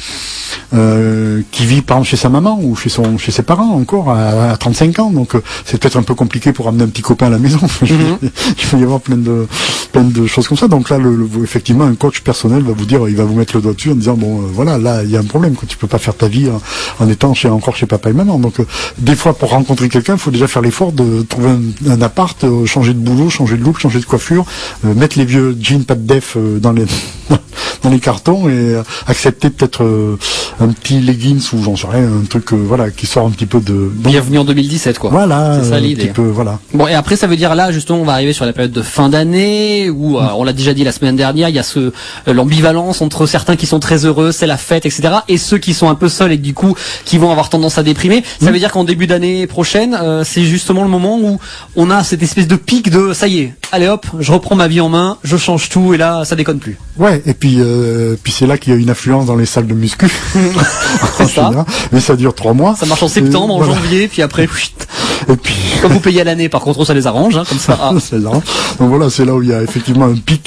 S4: vit par exemple chez sa maman ou chez ses parents encore à 35 ans. Donc c'est peut-être un peu compliqué pour amener un petit copain à la maison. Il peut y avoir plein de choses comme ça. Donc là, effectivement, un coach personnel va vous dire, il va vous mettre le doigt dessus en disant voilà, là, il y a un problème, tu peux pas faire ta vie en étant encore chez papa et maman. Donc des fois, pour rencontrer quelqu'un, il faut déjà faire l'effort de trouver un appart, changer de boulot, changer de look, changer de coiffure, mettre les vieux jeans pas de def dans les cartons et accepter peut-être un petit leggings ou j'en sais rien, un truc qui sort un petit peu de...
S3: Bienvenue en 2017 quoi.
S4: Voilà,
S3: c'est ça l'idée.
S4: Voilà.
S3: Bon, et après ça veut dire là justement on va arriver sur la période de fin d'année où on l'a déjà dit la semaine dernière, il y a l'ambivalence entre certains qui sont très heureux, c'est la fête, etc. et ceux qui sont un peu seuls et du coup qui vont avoir tendance à déprimer. Ça veut dire qu'en début d'année prochaine, c'est justement le moment où on a cette espèce de pic de ça y est, allez hop, je reprends ma vie en main, je change tout et là ça déconne plus.
S4: Ouais, et puis c'est là qu'il y a une affluence dans les salles de muscu.
S3: C'est ça.
S4: Mais ça dure 3 mois.
S3: Ça marche en septembre, en janvier, puis après.
S4: Et puis.
S3: Comme vous payez à l'année, par contre, ça les arrange, comme ça.
S4: Ça les arrange. Donc voilà, c'est là où il y a effectivement un pic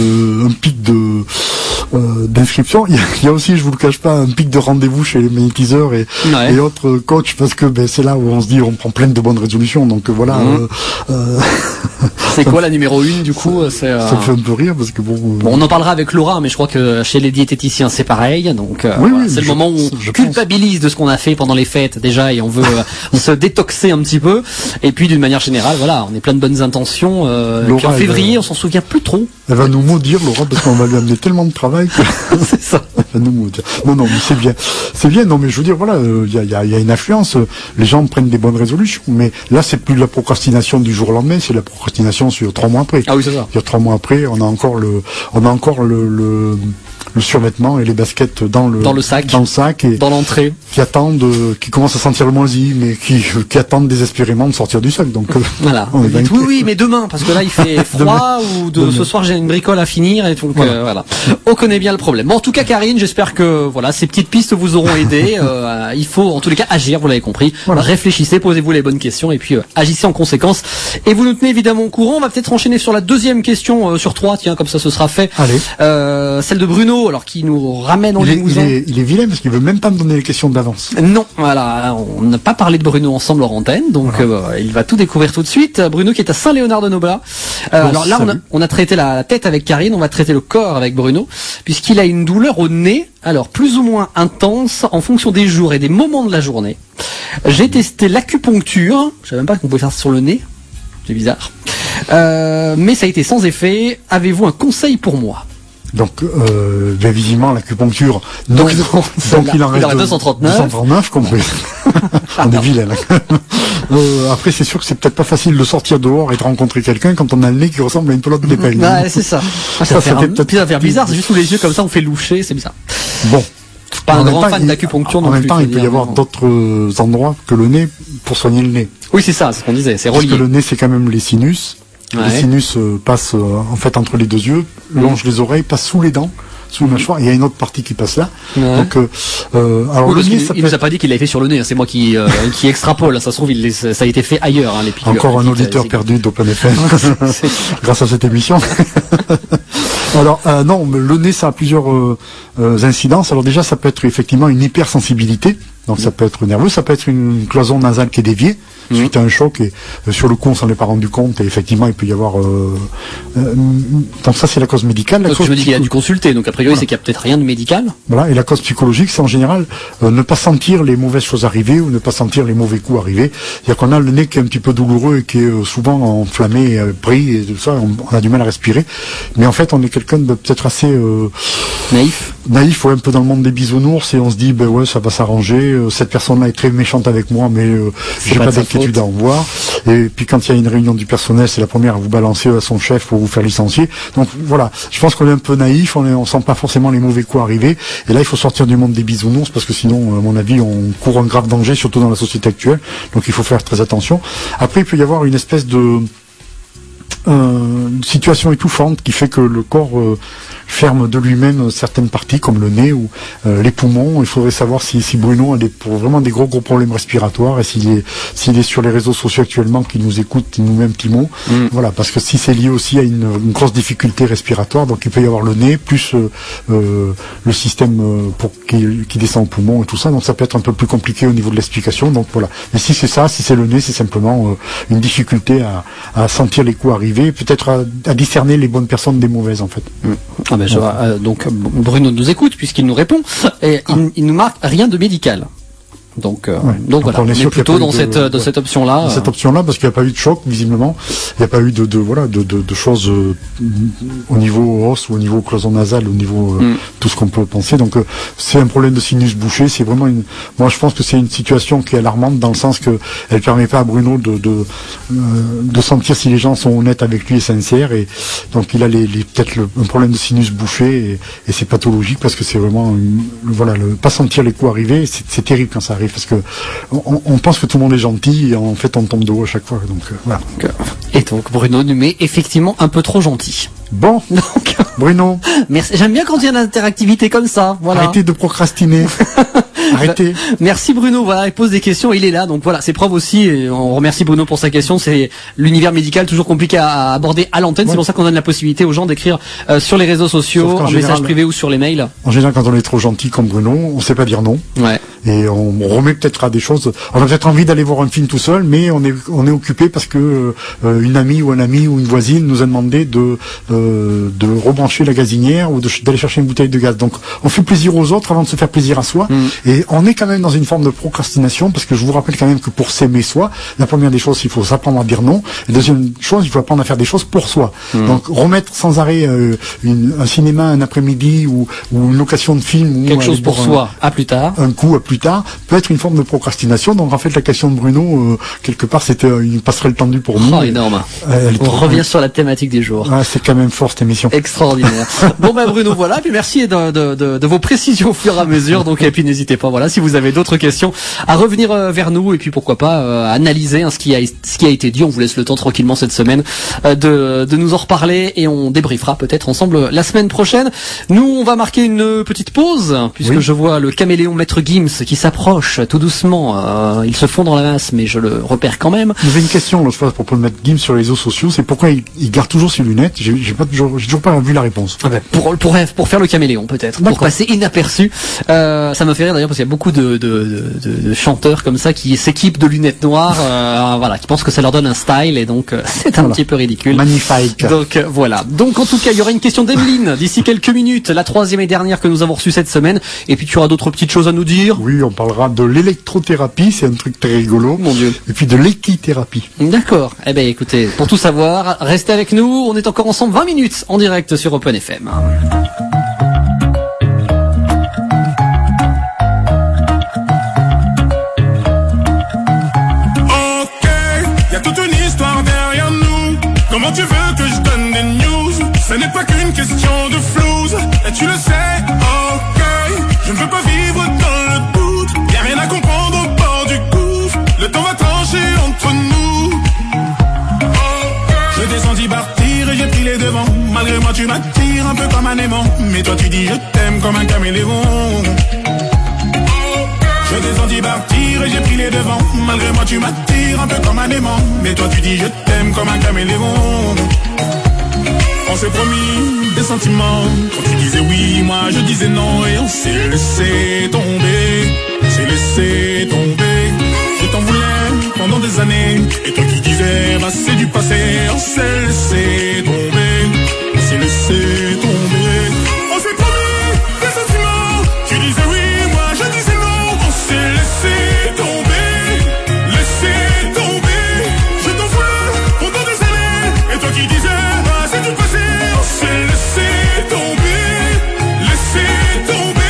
S4: d'inscription. Il y a aussi, je vous le cache pas, un pic de rendez-vous chez les magnétiseurs et autres coachs parce que c'est là où on se dit on prend plein de bonnes résolutions. Donc voilà.
S3: C'est quoi la numéro 1 du coup? Ça
S4: me fait un peu rire parce que
S3: on en parlera avec Laura, mais je crois que chez les diététiciens c'est pareil. Donc c'est le moment où on culpabilise de ce qu'on a fait pendant les fêtes déjà et on veut se détoxer un petit petit peu. Et puis d'une manière générale, voilà, on est plein de bonnes intentions. Et puis en février, on s'en souvient plus trop.
S4: Elle va nous maudire, Laura, parce qu'on va lui amener tellement de travail que
S3: c'est ça.
S4: Elle va nous maudire. Non, mais c'est bien. C'est bien. Non, mais je veux dire, voilà, il y a une influence. Les gens prennent des bonnes résolutions, mais là, c'est plus de la procrastination du jour au lendemain, c'est de la procrastination sur 3 mois après.
S3: Ah oui, c'est ça.
S4: Sur 3 mois après, on a encore le survêtement et les baskets dans le sac et
S3: dans l'entrée,
S4: qui commencent à sentir le moisi, mais qui attendent désespérément de sortir du sac. Donc
S3: voilà. Oui, mais demain, parce que là il fait froid demain. Ce soir j'ai une bricole à finir et donc voilà. On connaît bien le problème. Bon, en tout cas, Karine, j'espère que voilà ces petites pistes vous auront aidé. Il faut en tous les cas agir, vous l'avez compris. Voilà. Réfléchissez, posez-vous les bonnes questions et puis agissez en conséquence. Et vous nous tenez évidemment au courant. On va peut-être enchaîner sur la deuxième question sur 3. Tiens, comme ça ce sera fait.
S4: Allez.
S3: Celle de Bruno. Alors qui nous ramène en Limousin.
S4: Il est vilain parce qu'il veut même pas me donner les questions d'avance.
S3: Non, voilà, on n'a pas parlé de Bruno ensemble hors antenne, donc il va tout découvrir tout de suite. Bruno qui est à Saint-Léonard-de-Noblat. Alors là, on a traité la tête avec Karine, on va traiter le corps avec Bruno, puisqu'il a une douleur au nez, alors plus ou moins intense en fonction des jours et des moments de la journée. J'ai testé l'acupuncture, je savais même pas qu'on pouvait faire ça sur le nez, c'est bizarre, mais ça a été sans effet. Avez-vous un conseil pour moi ?
S4: Donc, visiblement, l'acupuncture. Donc il en reste 239, compris. On est vilain, là. Après, c'est sûr que c'est peut-être pas facile de sortir dehors et de rencontrer quelqu'un quand on a le nez qui ressemble à une pelote d'épingle.
S3: Ouais, c'est ça. Ça va faire bizarre, c'est juste sous les yeux comme ça, on fait loucher, c'est bizarre.
S4: Bon.
S3: Pas un grand fan d'acupuncture non plus.
S4: En même temps, il peut y avoir d'autres endroits que le nez pour soigner le nez.
S3: Oui, c'est ça, c'est ce qu'on disait, c'est relié.
S4: Parce que le nez, c'est quand même les sinus. Ouais. Les sinus passent en fait entre les deux yeux, longe les oreilles, passent sous les dents, sous le mâchoire. Il y a une autre partie qui passe là. Ouais. Donc, alors le nez,
S3: il nous a pas dit qu'il l'avait fait sur le nez. Hein. C'est moi qui extrapole. Ça se trouve, ça a été fait ailleurs. Hein, les piqûres.
S4: Encore un auditeur perdu d'Open FM grâce à cette émission. Alors non, le nez, ça a plusieurs incidences. Alors déjà, ça peut être effectivement une hypersensibilité. Donc ça peut être nerveux, ça peut être une cloison nasale qui est déviée suite à un choc et sur le coup on s'en est pas rendu compte et effectivement il peut y avoir donc ça c'est la cause médicale.
S3: Je me dis qu'il a dû consulter, donc a priori c'est qu'il y a peut-être rien de médical.
S4: Voilà, et la cause psychologique c'est en général ne pas sentir les mauvaises choses arriver ou ne pas sentir les mauvais coups arriver. C'est-à-dire qu'on a le nez qui est un petit peu douloureux et qui est souvent enflammé, pris et tout ça, on a du mal à respirer. Mais en fait on est quelqu'un de peut-être assez naïf, ouais, un peu dans le monde des bisounours et on se dit ben ouais ça va s'arranger. Cette personne-là est très méchante avec moi, mais j'ai pas d'inquiétude à en voir. Et puis quand il y a une réunion du personnel, c'est la première à vous balancer à son chef pour vous faire licencier. Donc voilà, je pense qu'on est un peu naïf, on sent pas forcément les mauvais coups arriver. Et là, il faut sortir du monde des bisounours parce que sinon, à mon avis, on court un grave danger, surtout dans la société actuelle. Donc il faut faire très attention. Après, il peut y avoir une espèce de situation étouffante qui fait que le corps ferme de lui-même certaines parties comme le nez ou les poumons. Il faudrait savoir si Bruno a vraiment des gros problèmes respiratoires et s'il est sur les réseaux sociaux actuellement, qu'il nous écoute, qu'il nous met un petit mot. Voilà, parce que si c'est lié aussi à une grosse difficulté respiratoire, donc il peut y avoir le nez plus le système qui descend au poumon et tout ça, donc ça peut être un peu plus compliqué au niveau de l'explication. Donc voilà. Mais si c'est ça, si c'est le nez, c'est simplement une difficulté à sentir les coups arriver, peut-être à discerner les bonnes personnes des mauvaises en fait.
S3: Ah ben je vois, donc Bruno nous écoute puisqu'il nous répond et il nous marque rien de médical. Donc voilà, on est plutôt dans cette option-là.
S4: Dans cette option-là, parce qu'il n'y a pas eu de choc, visiblement. Il n'y a pas eu de choses au niveau os ou au niveau cloison nasale, au niveau tout ce qu'on peut penser. Donc c'est un problème de sinus bouché. C'est vraiment moi je pense que c'est une situation qui est alarmante dans le sens que elle permet pas à Bruno de sentir si les gens sont honnêtes avec lui et sincères. Et donc il a peut-être un problème de sinus bouché et c'est pathologique parce que c'est vraiment pas sentir les coups arriver. C'est terrible quand ça arrive. Parce que on pense que tout le monde est gentil et en fait on tombe de haut à chaque fois. Donc voilà.
S3: Et donc Bruno nous met effectivement un peu trop gentil.
S4: Bon, donc Bruno.
S3: Merci. J'aime bien quand il y a une interactivité comme ça. Voilà.
S4: Arrêtez de procrastiner. Arrêtez.
S3: Merci Bruno. Voilà, il pose des questions. Il est là. Donc voilà, c'est preuve aussi. Et on remercie Bruno pour sa question. C'est l'univers médical toujours compliqué à aborder à l'antenne. Ouais. C'est pour ça qu'on donne la possibilité aux gens d'écrire sur les réseaux sociaux, en message privé ou sur les mails.
S4: En général, quand on est trop gentil comme Bruno, on sait pas dire non.
S3: Ouais.
S4: Et on remet peut-être à des choses. On a peut-être envie d'aller voir un film tout seul, mais on est occupé parce que une amie ou un ami ou une voisine nous a demandé de rebrancher la gazinière ou d'aller chercher une bouteille de gaz. Donc on fait plaisir aux autres avant de se faire plaisir à soi. Et on est quand même dans une forme de procrastination, parce que je vous rappelle quand même que pour s'aimer soi, la première des choses, il faut s'apprendre à dire non. Et deuxième chose, il faut apprendre à faire des choses pour soi. Donc remettre sans arrêt un cinéma un après-midi ou une location de film,
S3: quelque chose pour soi à plus tard,
S4: un coup à plus tard, peut être une forme de procrastination. Donc en fait la question de Bruno, quelque part c'était une passerelle tendue pour nous.
S3: Oh, énorme. On revient sur la thématique du jour.
S4: Ah, c'est quand même fort cette émission.
S3: Extraordinaire. Bon Bruno, voilà, puis merci de vos précisions au fur et à mesure. Donc et puis n'hésitez pas, voilà, si vous avez d'autres questions, à revenir vers nous, et puis pourquoi pas analyser ce qui a été dit. On vous laisse le temps tranquillement cette semaine de nous en reparler, et on débriefera peut-être ensemble la semaine prochaine. Nous, on va marquer une petite pause, puisque je vois le caméléon Maître Gims qui s'approche tout doucement. Il se fond dans la masse, mais je le repère quand même.
S4: J'avais une question là, je pense, à propos de Maître Gims sur les réseaux sociaux, c'est pourquoi il garde toujours ses lunettes. J'ai toujours pas vu la réponse.
S3: Pour faire le caméléon peut-être, pour passer inaperçu. Ça me fait rire d'ailleurs, parce qu'il y a beaucoup de chanteurs comme ça qui s'équipent de lunettes noires, qui pensent que ça leur donne un style, et donc c'est un petit peu ridicule.
S4: Magnifique.
S3: Donc voilà. Donc en tout cas, il y aura une question d'Emeline d'ici quelques minutes, la 3e et dernière que nous avons reçue cette semaine. Et puis tu auras d'autres petites choses à nous dire.
S4: Oui, on parlera de l'électrothérapie, c'est un truc très rigolo.
S3: Mon Dieu.
S4: Et puis de l'équithérapie.
S3: D'accord. Eh ben écoutez, pour tout savoir, restez avec nous. On est encore ensemble 20 minutes en direct sur Open FM.
S6: Comment tu veux que je donne des news? Ce n'est pas qu'une question de flouze, et tu le sais, ok. Je ne veux pas vivre dans le doute, y'a rien à comprendre au bord du gouffre. Le temps va trancher entre nous. Je descends d'y partir et j'ai pris les devants. Malgré moi tu m'attires un peu comme un aimant, mais toi tu dis je t'aime comme un caméléon. Je descends d'y partir et j'ai pris les devants. Malgré moi tu m'attires un peu comme un aimant, mais toi tu dis je t'aime comme un caméléon. On s'est promis des sentiments, quand tu disais oui, moi je disais non, et on s'est laissé tomber. S'est laissé tomber. Je t'en voulais pendant des années, et toi qui disais bah c'est du passé. On s'est laissé tomber. On s'est laissé tomber. On s'est promis des sentiments, tu disais oui, moi je disais non. Laissez tomber, laissez tomber. Je t'en voulais pendant des années, et toi qui disais bah c'est du passé. On s'est laissé tomber, laissez tomber.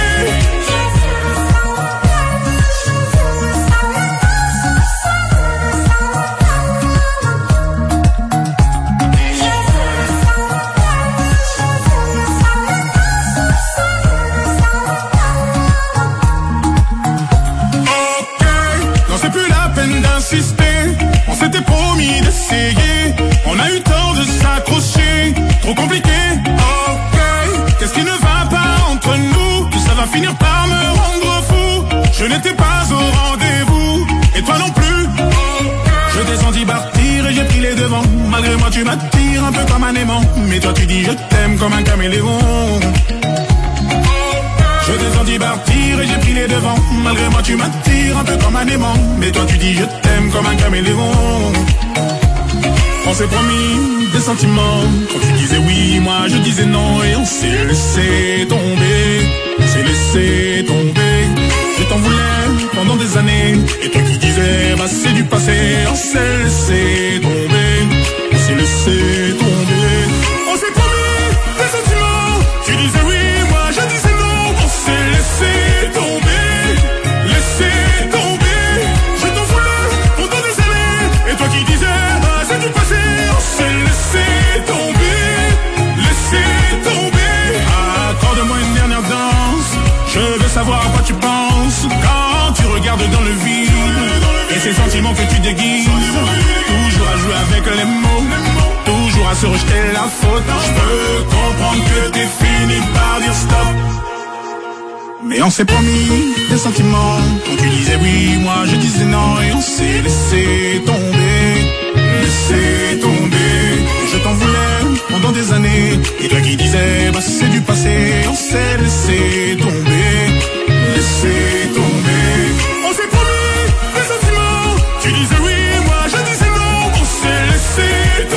S6: On s'était promis d'essayer, on a eu tort de s'accrocher, trop compliqué, ok. Qu'est-ce qui ne va pas entre nous? Tout ça va finir par me rendre fou. Je n'étais pas au rendez-vous, et toi non plus, okay. Je descends d'y partir et j'ai pris les devants. Malgré moi tu m'attires un peu comme un aimant, mais toi tu dis je t'aime comme un caméléon. Je descends d'y partir et j'ai pris les devants. Malgré moi tu m'attires un peu comme un aimant, mais toi tu dis je t'aime comme un caméléon. On s'est promis des sentiments, quand tu disais oui, moi je disais non, et on s'est laissé tomber. S'est laissé tomber. Je t'en voulais pendant des années, et toi qui disais bah c'est du passé. On s'est laissé tomber. On s'est laissé tomber. On s'est promis des sentiments, tu disais oui, moi je disais non. On s'est laissé tomber, laissé tomber. Je t'en voulais pendant des années, et toi qui disais ah c'est du passé. On s'est laissé tomber, laissé tomber. Accorde-moi une dernière danse, je veux savoir à quoi tu penses quand tu regardes dans le vide, et ces sentiments que tu déguises. Toujours à jouer avec les mots, toujours à se rejeter la faute. Je peux comprendre que t'es fini par dire stop, mais on s'est promis des sentiments, quand tu disais oui, moi je disais non, et on s'est laissé tomber, laissé tomber. Je t'en voulais pendant des années, et toi qui disais bah c'est du passé. On s'est laissé tomber, laissé tomber. On s'est promis des sentiments, tu disais oui, moi je disais non. On s'est laissé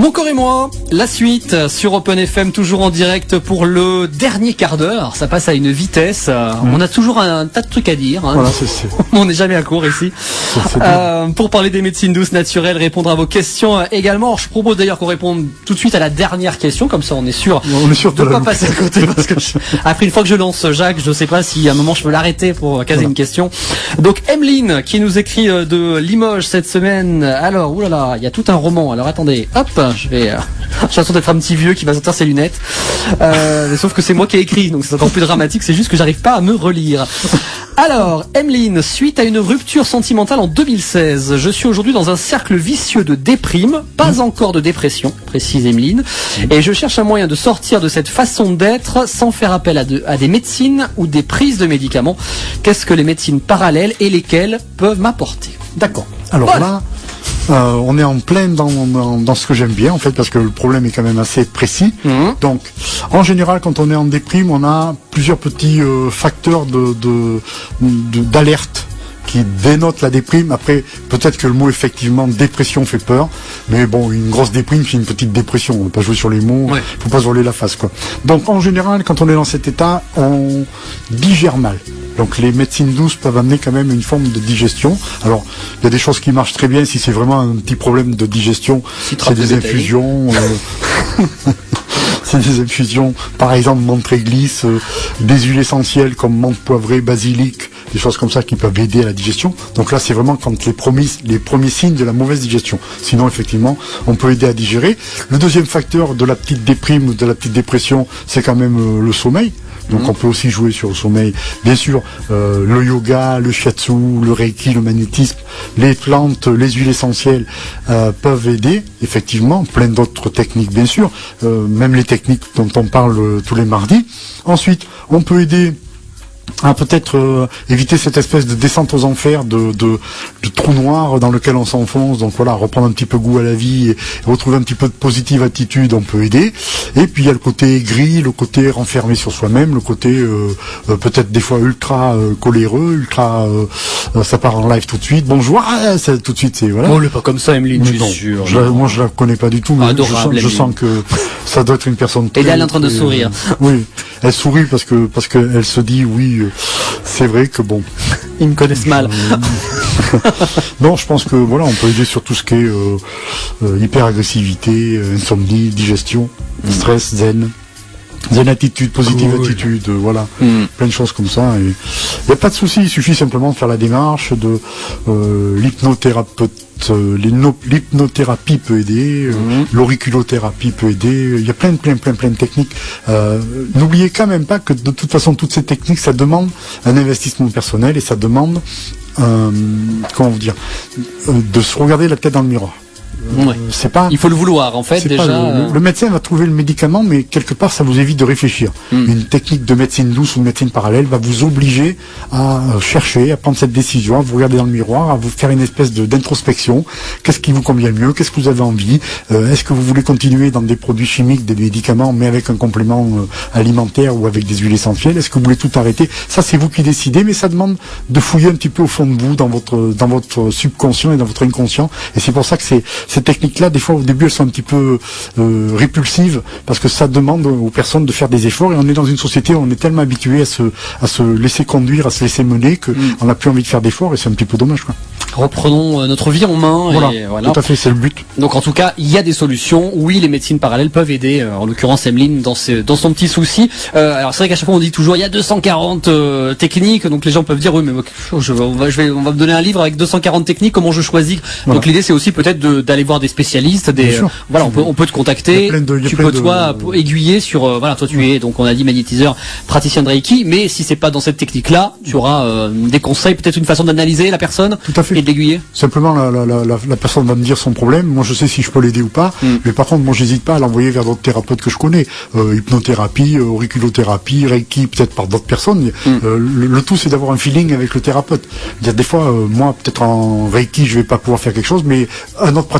S3: Mon corps et moi, la suite sur Open FM, toujours en direct pour le dernier quart d'heure. Ça passe à une vitesse. On a toujours un tas de trucs à dire. Hein.
S4: Voilà,
S3: On n'est jamais à court ici. Pour parler des médecines douces naturelles, répondre à vos questions également. Alors, je propose d'ailleurs qu'on réponde tout de suite à la dernière question, comme ça on est sûr de ne pas passer à côté. Parce que après une fois que je lance Jacques, je ne sais pas si à un moment je peux l'arrêter pour caser une question. Donc Emeline qui nous écrit de Limoges cette semaine. Alors, oulala, il y a tout un roman. Alors attendez, hop, j'ai l'impression d'être un petit vieux qui va sortir ses lunettes. Sauf que c'est moi qui ai écrit, donc c'est encore plus dramatique. C'est juste que j'arrive pas à me relire. Alors, Emeline, suite à une rupture sentimentale en 2016, je suis aujourd'hui dans un cercle vicieux de déprime, pas encore de dépression, précise Emeline, et je cherche un moyen de sortir de cette façon d'être sans faire appel à des médecines ou des prises de médicaments. Qu'est-ce que les médecines parallèles et lesquelles peuvent m'apporter? D'accord.
S4: Alors là, on est en plein dans ce que j'aime bien en fait, parce que le problème est quand même assez précis. Donc, en général, quand on est en déprime, on a plusieurs petits facteurs d'alerte qui dénotent la déprime. Après, peut-être que le mot effectivement dépression fait peur, mais bon, une grosse déprime, c'est une petite dépression. On ne va pas jouer sur les mots, faut pas se voiler la face, quoi. Donc, en général, quand on est dans cet état, on digère mal. Donc les médecines douces peuvent amener quand même une forme de digestion. Alors, il y a des choses qui marchent très bien si c'est vraiment un petit problème de digestion. C'est des infusions. C'est des infusions, par exemple menthe réglisse, des huiles essentielles comme menthe poivrée, basilic, des choses comme ça qui peuvent aider à la digestion. Donc là, c'est vraiment quand les premiers signes de la mauvaise digestion. Sinon, effectivement, on peut aider à digérer. Le deuxième facteur de la petite déprime, de la petite dépression, c'est quand même le sommeil. Donc on peut aussi jouer sur le sommeil. Bien sûr, le yoga, le shiatsu, le reiki, le magnétisme, les plantes, les huiles essentielles peuvent aider, effectivement. Plein d'autres techniques, bien sûr. Même les techniques dont on parle tous les mardis. Ensuite, on peut aider à peut-être éviter cette espèce de descente aux enfers, de trou noir dans lequel on s'enfonce. Donc voilà, reprendre un petit peu goût à la vie et retrouver un petit peu de positive attitude, on peut aider. Et puis il y a le côté gris, le côté renfermé sur soi-même, le côté peut-être des fois ultra coléreux, ultra ça part en live tout de suite. Bonjour, ça, tout de suite c'est voilà.
S3: Oh, elle est pas comme ça, Emeline, je suis sûr.
S4: Moi je la connais pas du tout, mais je sens que ça doit être une personne très...
S3: Et elle est en train de sourire.
S4: Oui, elle sourit parce que elle se dit oui. C'est vrai que bon,
S3: ils me connaissent mal.
S4: Non, je pense que voilà, on peut aider sur tout ce qui est hyper-agressivité, insomnie, digestion, stress, zen attitude, positive attitude, voilà, plein de choses comme ça. Il n'y a pas de souci, il suffit simplement de faire la démarche de l'hypnothérapeute. L'hypnothérapie peut aider, l'auriculothérapie peut aider, il y a plein de techniques. N'oubliez quand même pas que de toute façon toutes ces techniques, ça demande un investissement personnel et ça demande comment vous dire, de se regarder la tête dans le miroir. C'est pas.
S3: Il faut le vouloir, en fait, déjà.
S4: Le médecin va trouver le médicament, mais quelque part, ça vous évite de réfléchir. Une technique de médecine douce ou de médecine parallèle va vous obliger à chercher, à prendre cette décision, à vous regarder dans le miroir, à vous faire une espèce d'introspection. Qu'est-ce qui vous convient le mieux? Qu'est-ce que vous avez envie? Est-ce que vous voulez continuer dans des produits chimiques, des médicaments, mais avec un complément alimentaire ou avec des huiles essentielles? Est-ce que vous voulez tout arrêter? Ça, c'est vous qui décidez, mais ça demande de fouiller un petit peu au fond de vous, dans votre subconscient et dans votre inconscient. Et c'est pour ça que ces techniques-là, des fois, au début, elles sont un petit peu répulsives, parce que ça demande aux personnes de faire des efforts, et on est dans une société où on est tellement habitué à se laisser conduire, à se laisser mener, qu'on n'a plus envie de faire d'efforts, et c'est un petit peu dommage, quoi.
S3: Reprenons notre vie en main.
S4: Voilà, tout à fait, c'est le but.
S3: Donc en tout cas, il y a des solutions. Oui, les médecines parallèles peuvent aider, en l'occurrence Emeline, dans son petit souci. Alors c'est vrai qu'à chaque fois on dit toujours, il y a 240 techniques, donc les gens peuvent dire, oui, mais on va me donner un livre avec 240 techniques, comment je choisis? Donc l'idée c'est aussi peut-être d'aller voir des spécialistes, voilà, on peut te contacter, tu peux toi aiguiller sur, voilà, toi tu es, donc on a dit magnétiseur, praticien de Reiki, mais si c'est pas dans cette technique-là, tu auras des conseils, peut-être une façon d'analyser la personne.
S4: Tout à fait.
S3: Et de l'aiguiller.
S4: Simplement, la personne va me dire son problème. Moi, je sais si je peux l'aider ou pas. Mais par contre, moi, j'hésite pas à l'envoyer vers d'autres thérapeutes que je connais. Hypnothérapie, auriculothérapie, Reiki, peut-être par d'autres personnes. Le tout, c'est d'avoir un feeling avec le thérapeute. Des fois, moi, peut-être en Reiki, je vais pas pouvoir faire quelque chose, mais un autre praticien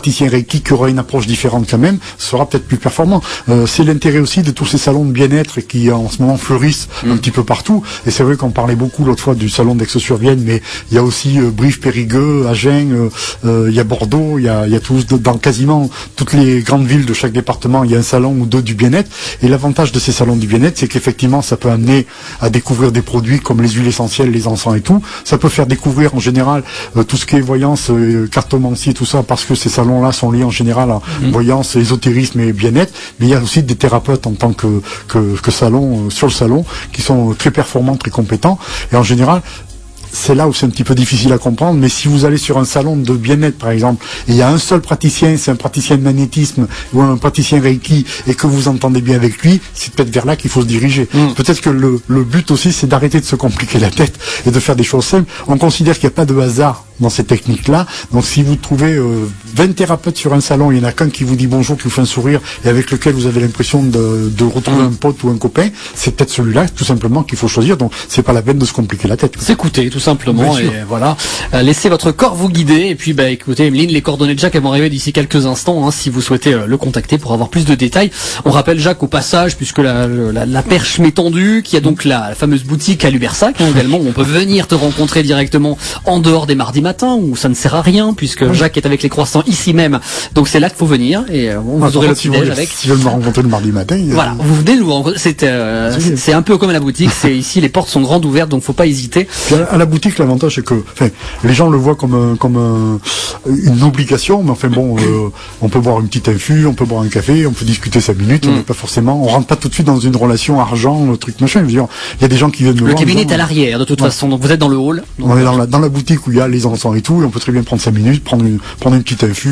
S4: praticien Reiki qui aura une approche différente quand même sera peut-être plus performant. C'est l'intérêt aussi de tous ces salons de bien-être qui en ce moment fleurissent un petit peu partout. Et c'est vrai qu'on parlait beaucoup l'autre fois du salon d'Aix-sur-Vienne, mais il y a aussi Brive, Périgueux, Agen, il y a Bordeaux, il y a Toulouse, dans quasiment toutes les grandes villes de chaque département, il y a un salon ou deux du bien-être. Et l'avantage de ces salons du bien-être, c'est qu'effectivement, ça peut amener à découvrir des produits comme les huiles essentielles, les encens et tout. Ça peut faire découvrir en général tout ce qui est voyance, cartomancie, tout ça, parce que ces salons-là sont liés en général à voyance, ésotérisme et bien-être. Mais il y a aussi des thérapeutes en tant que salon, sur le salon, qui sont très performants, très compétents. Et en général, c'est là où c'est un petit peu difficile à comprendre, mais si vous allez sur un salon de bien-être par exemple, et il y a un seul praticien, c'est un praticien de magnétisme ou un praticien Reiki, et que vous entendez bien avec lui, c'est peut-être vers là qu'il faut se diriger. Peut-être que le but aussi, c'est d'arrêter de se compliquer la tête et de faire des choses simples. On considère qu'il n'y a pas de hasard dans ces techniques-là, donc si vous trouvez 20 thérapeutes sur un salon, il n'y en a qu'un qui vous dit bonjour, qui vous fait un sourire, et avec lequel vous avez l'impression de retrouver un pote ou un copain, c'est peut-être celui-là tout simplement qu'il faut choisir, donc c'est pas la peine de se compliquer la tête.
S3: S'écouter tout simplement, et voilà, laissez votre corps vous guider, et puis écoutez Emeline, les coordonnées de Jacques vont arriver d'ici quelques instants, si vous souhaitez le contacter pour avoir plus de détails. On rappelle Jacques au passage, puisque la perche m'est tendue, qu'il y a donc la fameuse boutique à Lubersac également, où on peut venir te rencontrer directement en dehors des mardis matins, où ça ne sert à rien, puisque Jacques est avec les croissants ici même, donc c'est là qu'il faut venir, et vous aurez le petit déj avec.
S4: Si je veux me rencontrer le mardi matin,
S3: voilà, vous venez nous rencontrer, c'est un peu comme à la boutique, c'est ici, les portes sont grandes ouvertes, donc faut pas hésiter.
S4: Puis à la boutique, l'avantage c'est que les gens le voient comme une obligation, mais enfin bon, on peut boire une petite infus, on peut boire un café, on peut discuter 5 minutes, on n'est pas forcément, on rentre pas tout de suite dans une relation argent, truc machin. Je veux dire, il y a des gens qui viennent me voir.
S3: Le cabinet est à l'arrière de toute façon, donc vous êtes dans le hall.
S4: On est dans la boutique où il y a les encens et tout, et on peut très bien prendre 5 minutes, prendre une petite infus,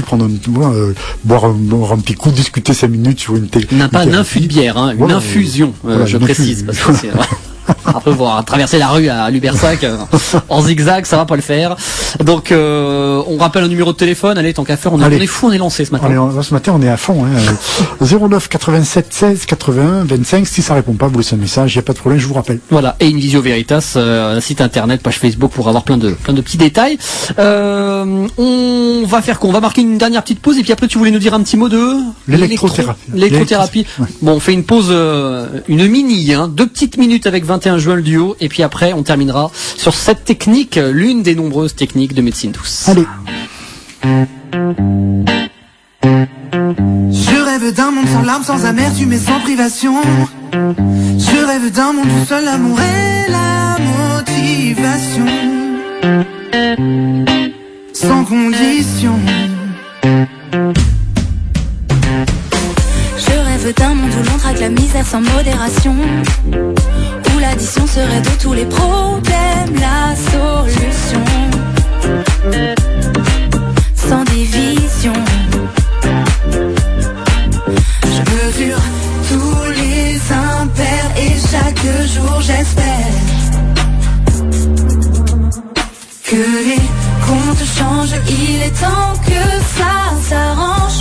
S4: boire un petit coup, discuter 5 minutes sur une télé.
S3: Pas un infus de bière, une infusion, je précise, parce que c'est un peu voir traverser la rue à Lubersac en zigzag, ça va pas le faire. Donc on rappelle un numéro de téléphone. Allez, tant qu'à faire, on est fou, on est lancé ce matin.
S4: Ce matin on est à fond. 09 87 16 81 25. Si ça répond pas, vous laissez un message, il y a pas de problème, je vous rappelle.
S3: Voilà, et une Visio Veritas, site internet, page Facebook pour avoir plein de petits détails. On va faire quoi? On va marquer une dernière petite pause, et puis après tu voulais nous dire un petit mot de l'électrothérapie. Ouais. Bon, on fait une pause, une mini, 2 petites minutes avec 21 juin le duo, et puis après on terminera sur cette technique, l'une des nombreuses techniques de médecine douce.
S4: Allez.
S7: Je rêve d'un monde sans larmes, sans amertume et sans privation. Je rêve d'un monde où seul l'amour et la motivation, sans condition.
S5: Je rêve d'un monde où l'on traque la misère sans modération, où l'addition serait de tous les problèmes la solution, sans division. Je mesure tous les impairs et chaque jour j'espère que les comptes changent. Il est temps que ça s'arrange.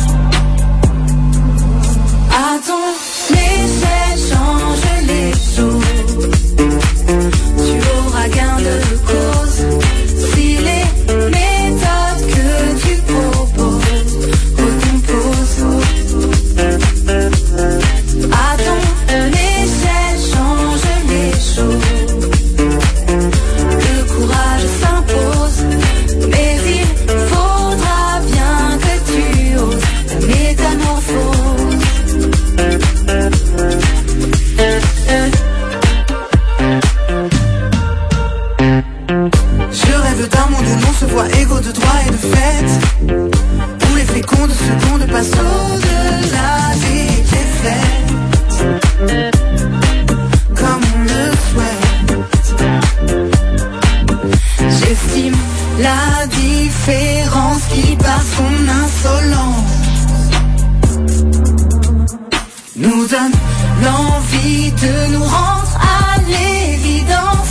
S5: À ton échelle, change les choses. Tu auras gain de cause si les méthodes que tu proposes recomposent. À ton échelle, change les choses. Le courage s'impose, mais il faudra bien que tu oses la métamorphose.
S7: Je rêve d'un monde où l'on se voit égaux de droit et de fait, où les fécondes secondes passent au-delà des défaites, comme on le souhaite. J'estime la différence qui par son insolence nous donne l'envie de nous rendre à l'évidence.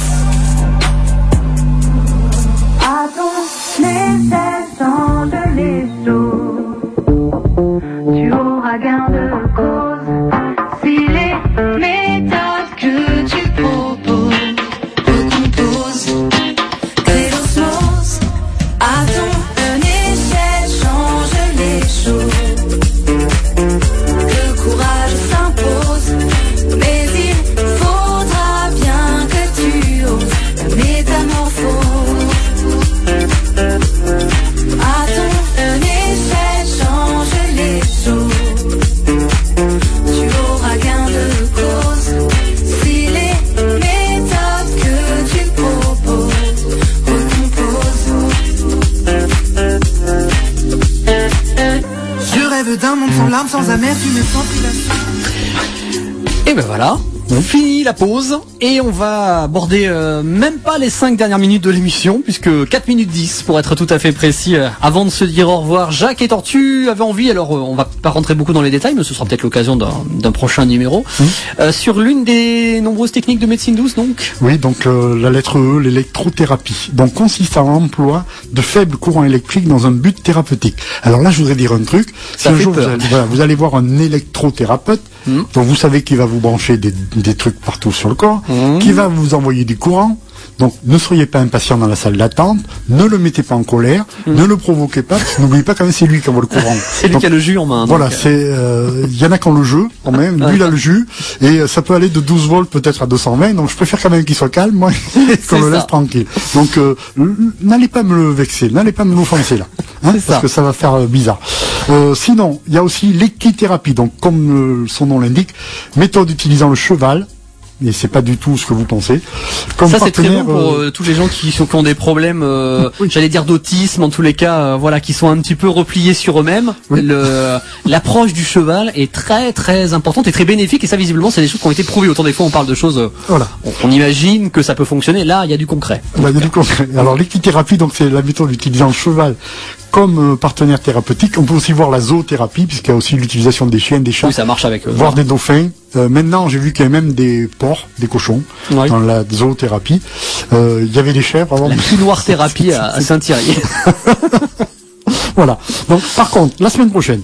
S7: À ton échelle, change les choses. Tu auras gain de cause si les méthodes que tu proposes recomposent. Crée l'osmose. À ton échelle, change d'un monde sans larmes, sans amertume et sans privation.
S3: Et ben voilà, on finit la pause et on va aborder même pas les 5 dernières minutes de l'émission, puisque 4 minutes 10 pour être tout à fait précis, avant de se dire au revoir. Jacques et Tortue avaient envie, alors on va pas rentrer beaucoup dans les détails, mais ce sera peut-être l'occasion d'un prochain numéro, sur l'une des nombreuses techniques de médecine douce donc. Oui, donc la lettre E, l'électrothérapie, donc consiste à l'emploi de faibles courants électriques dans un but thérapeutique. Alors là je voudrais dire un truc, si un jour vous allez voir un électrothérapeute, donc vous savez qu'il va vous brancher des trucs partout sur le corps, qui va vous envoyer du courant. Donc ne soyez pas impatient dans la salle d'attente, ne le mettez pas en colère, ne le provoquez pas, parce que n'oubliez pas quand même c'est lui qui envoie le courant. C'est lui qui a le jus en main. Voilà, il y en a qui ont le jeu quand même, lui il a le jus, et ça peut aller de 12 volts peut-être à 220, donc je préfère quand même qu'il soit calme, moi, qu'on le laisse tranquille. Donc n'allez pas me le vexer, n'allez pas me l'offenser là, parce que ça va faire bizarre. Sinon, il y a aussi l'équithérapie, donc comme son nom l'indique, méthode utilisant le cheval, et c'est pas du tout ce que vous pensez. Comme ça c'est très bon pour tous les gens qui ont des problèmes, j'allais dire d'autisme, en tous les cas, voilà, qui sont un petit peu repliés sur eux-mêmes. L'approche du cheval est très très importante et très bénéfique, et ça visiblement c'est des choses qui ont été prouvées. Autant des fois on parle de choses, on imagine que ça peut fonctionner. Là il y a du concret. Là il y a du concret. Alors l'équithérapie, donc c'est la méthode utilisant le cheval comme partenaire thérapeutique. On peut aussi voir la zoothérapie, puisqu'il y a aussi l'utilisation des chiens, des chats. Oui, ça marche avec eux. Voire des dauphins. Maintenant, j'ai vu qu'il y a même des porcs, des cochons, dans la zoothérapie. Il y avait des chèvres avant. La noire thérapie à Saint-Thierry. Voilà. Donc, par contre, la semaine prochaine,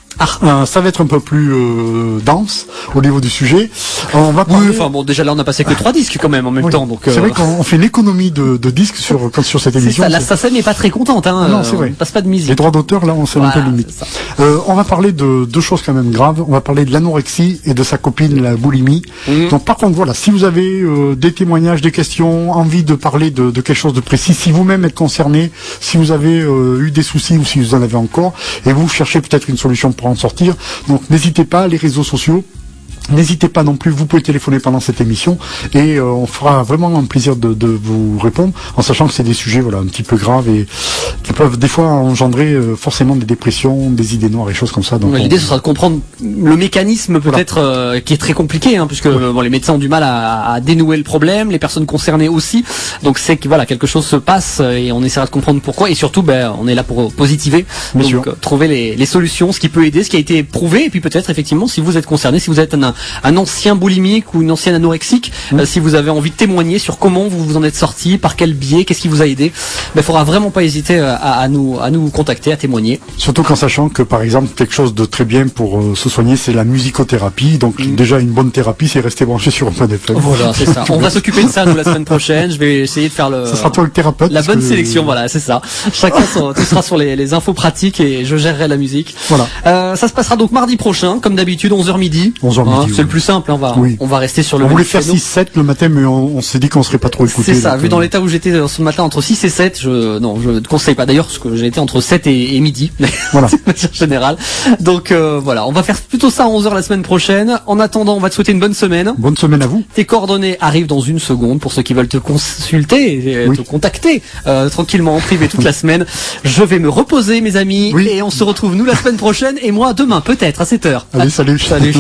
S3: ça va être un peu plus dense au niveau du sujet. On va parler... Oui, enfin bon, déjà là on a passé que 3 disques quand même en même temps. Donc c'est vrai qu'on fait l'économie de disques sur cette émission. Ça, la SACEM n'est pas très contente, hein. Non, c'est vrai. On passe pas de musique. Les droits d'auteur là, on s'est un peu limite. On va parler de 2 choses quand même graves. On va parler de l'anorexie et de sa copine la boulimie. Donc par contre voilà, si vous avez des témoignages, des questions, envie de parler de quelque chose de précis, si vous-même êtes concerné, si vous avez eu des soucis ou si vous en avez encore, et vous cherchez peut-être une solution pour en sortir, donc n'hésitez pas, les réseaux sociaux. N'hésitez pas non plus, vous pouvez téléphoner pendant cette émission et on fera vraiment un plaisir de vous répondre, en sachant que c'est des sujets un petit peu graves et qui peuvent des fois engendrer forcément des dépressions, des idées noires et choses comme ça. Donc l'idée ce sera de comprendre le mécanisme peut-être qui est très compliqué, puisque les médecins ont du mal à dénouer le problème, les personnes concernées aussi. Donc c'est que quelque chose se passe et on essaiera de comprendre pourquoi, et surtout on est là pour positiver, trouver les solutions, ce qui peut aider, ce qui a été prouvé, et puis peut-être effectivement si vous êtes concerné, si vous êtes un ancien boulimique ou une ancienne anorexique, si vous avez envie de témoigner sur comment vous vous en êtes sorti, par quel biais, qu'est-ce qui vous a aidé, il faudra vraiment pas hésiter à nous contacter, à témoigner. Surtout qu'en sachant que par exemple quelque chose de très bien pour se soigner, c'est la musicothérapie. Donc déjà une bonne thérapie, c'est rester branché sur un FM. Voilà, c'est ça. On va s'occuper de ça nous la semaine prochaine. Je vais essayer de faire ça sera toi le thérapeute. La bonne sélection, voilà, c'est ça. Chacun tout sera sur les infos pratiques et je gérerai la musique. Voilà. Ça se passera donc mardi prochain, comme d'habitude, 11h midi. 11h midi. C'est le plus simple, on va rester sur le... On voulait faire 6-7 le matin, mais on s'est dit qu'on serait pas trop écouté. C'est ça, vu dans l'état où j'étais ce matin entre 6 et 7, je ne conseille pas d'ailleurs, parce que j'ai été entre 7 et midi, voilà. De manière générale. Donc voilà, on va faire plutôt ça à 11h la semaine prochaine. En attendant, on va te souhaiter une bonne semaine. Bonne semaine à vous. Tes coordonnées arrivent dans une seconde pour ceux qui veulent te consulter et te contacter tranquillement en privé toute la semaine. Je vais me reposer mes amis, et on se retrouve nous la semaine prochaine, et moi demain peut-être à 7h. Allez, salut.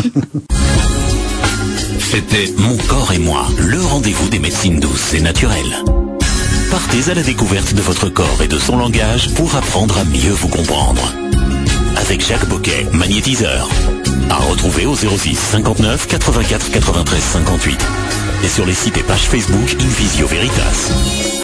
S2: C'était Mon corps et moi, le rendez-vous des médecines douces et naturelles. Partez à la découverte de votre corps et de son langage pour apprendre à mieux vous comprendre. Avec Jacques Boquet, magnétiseur. À retrouver au 06 59 84 93 58. Et sur les sites et pages Facebook Invisio Veritas.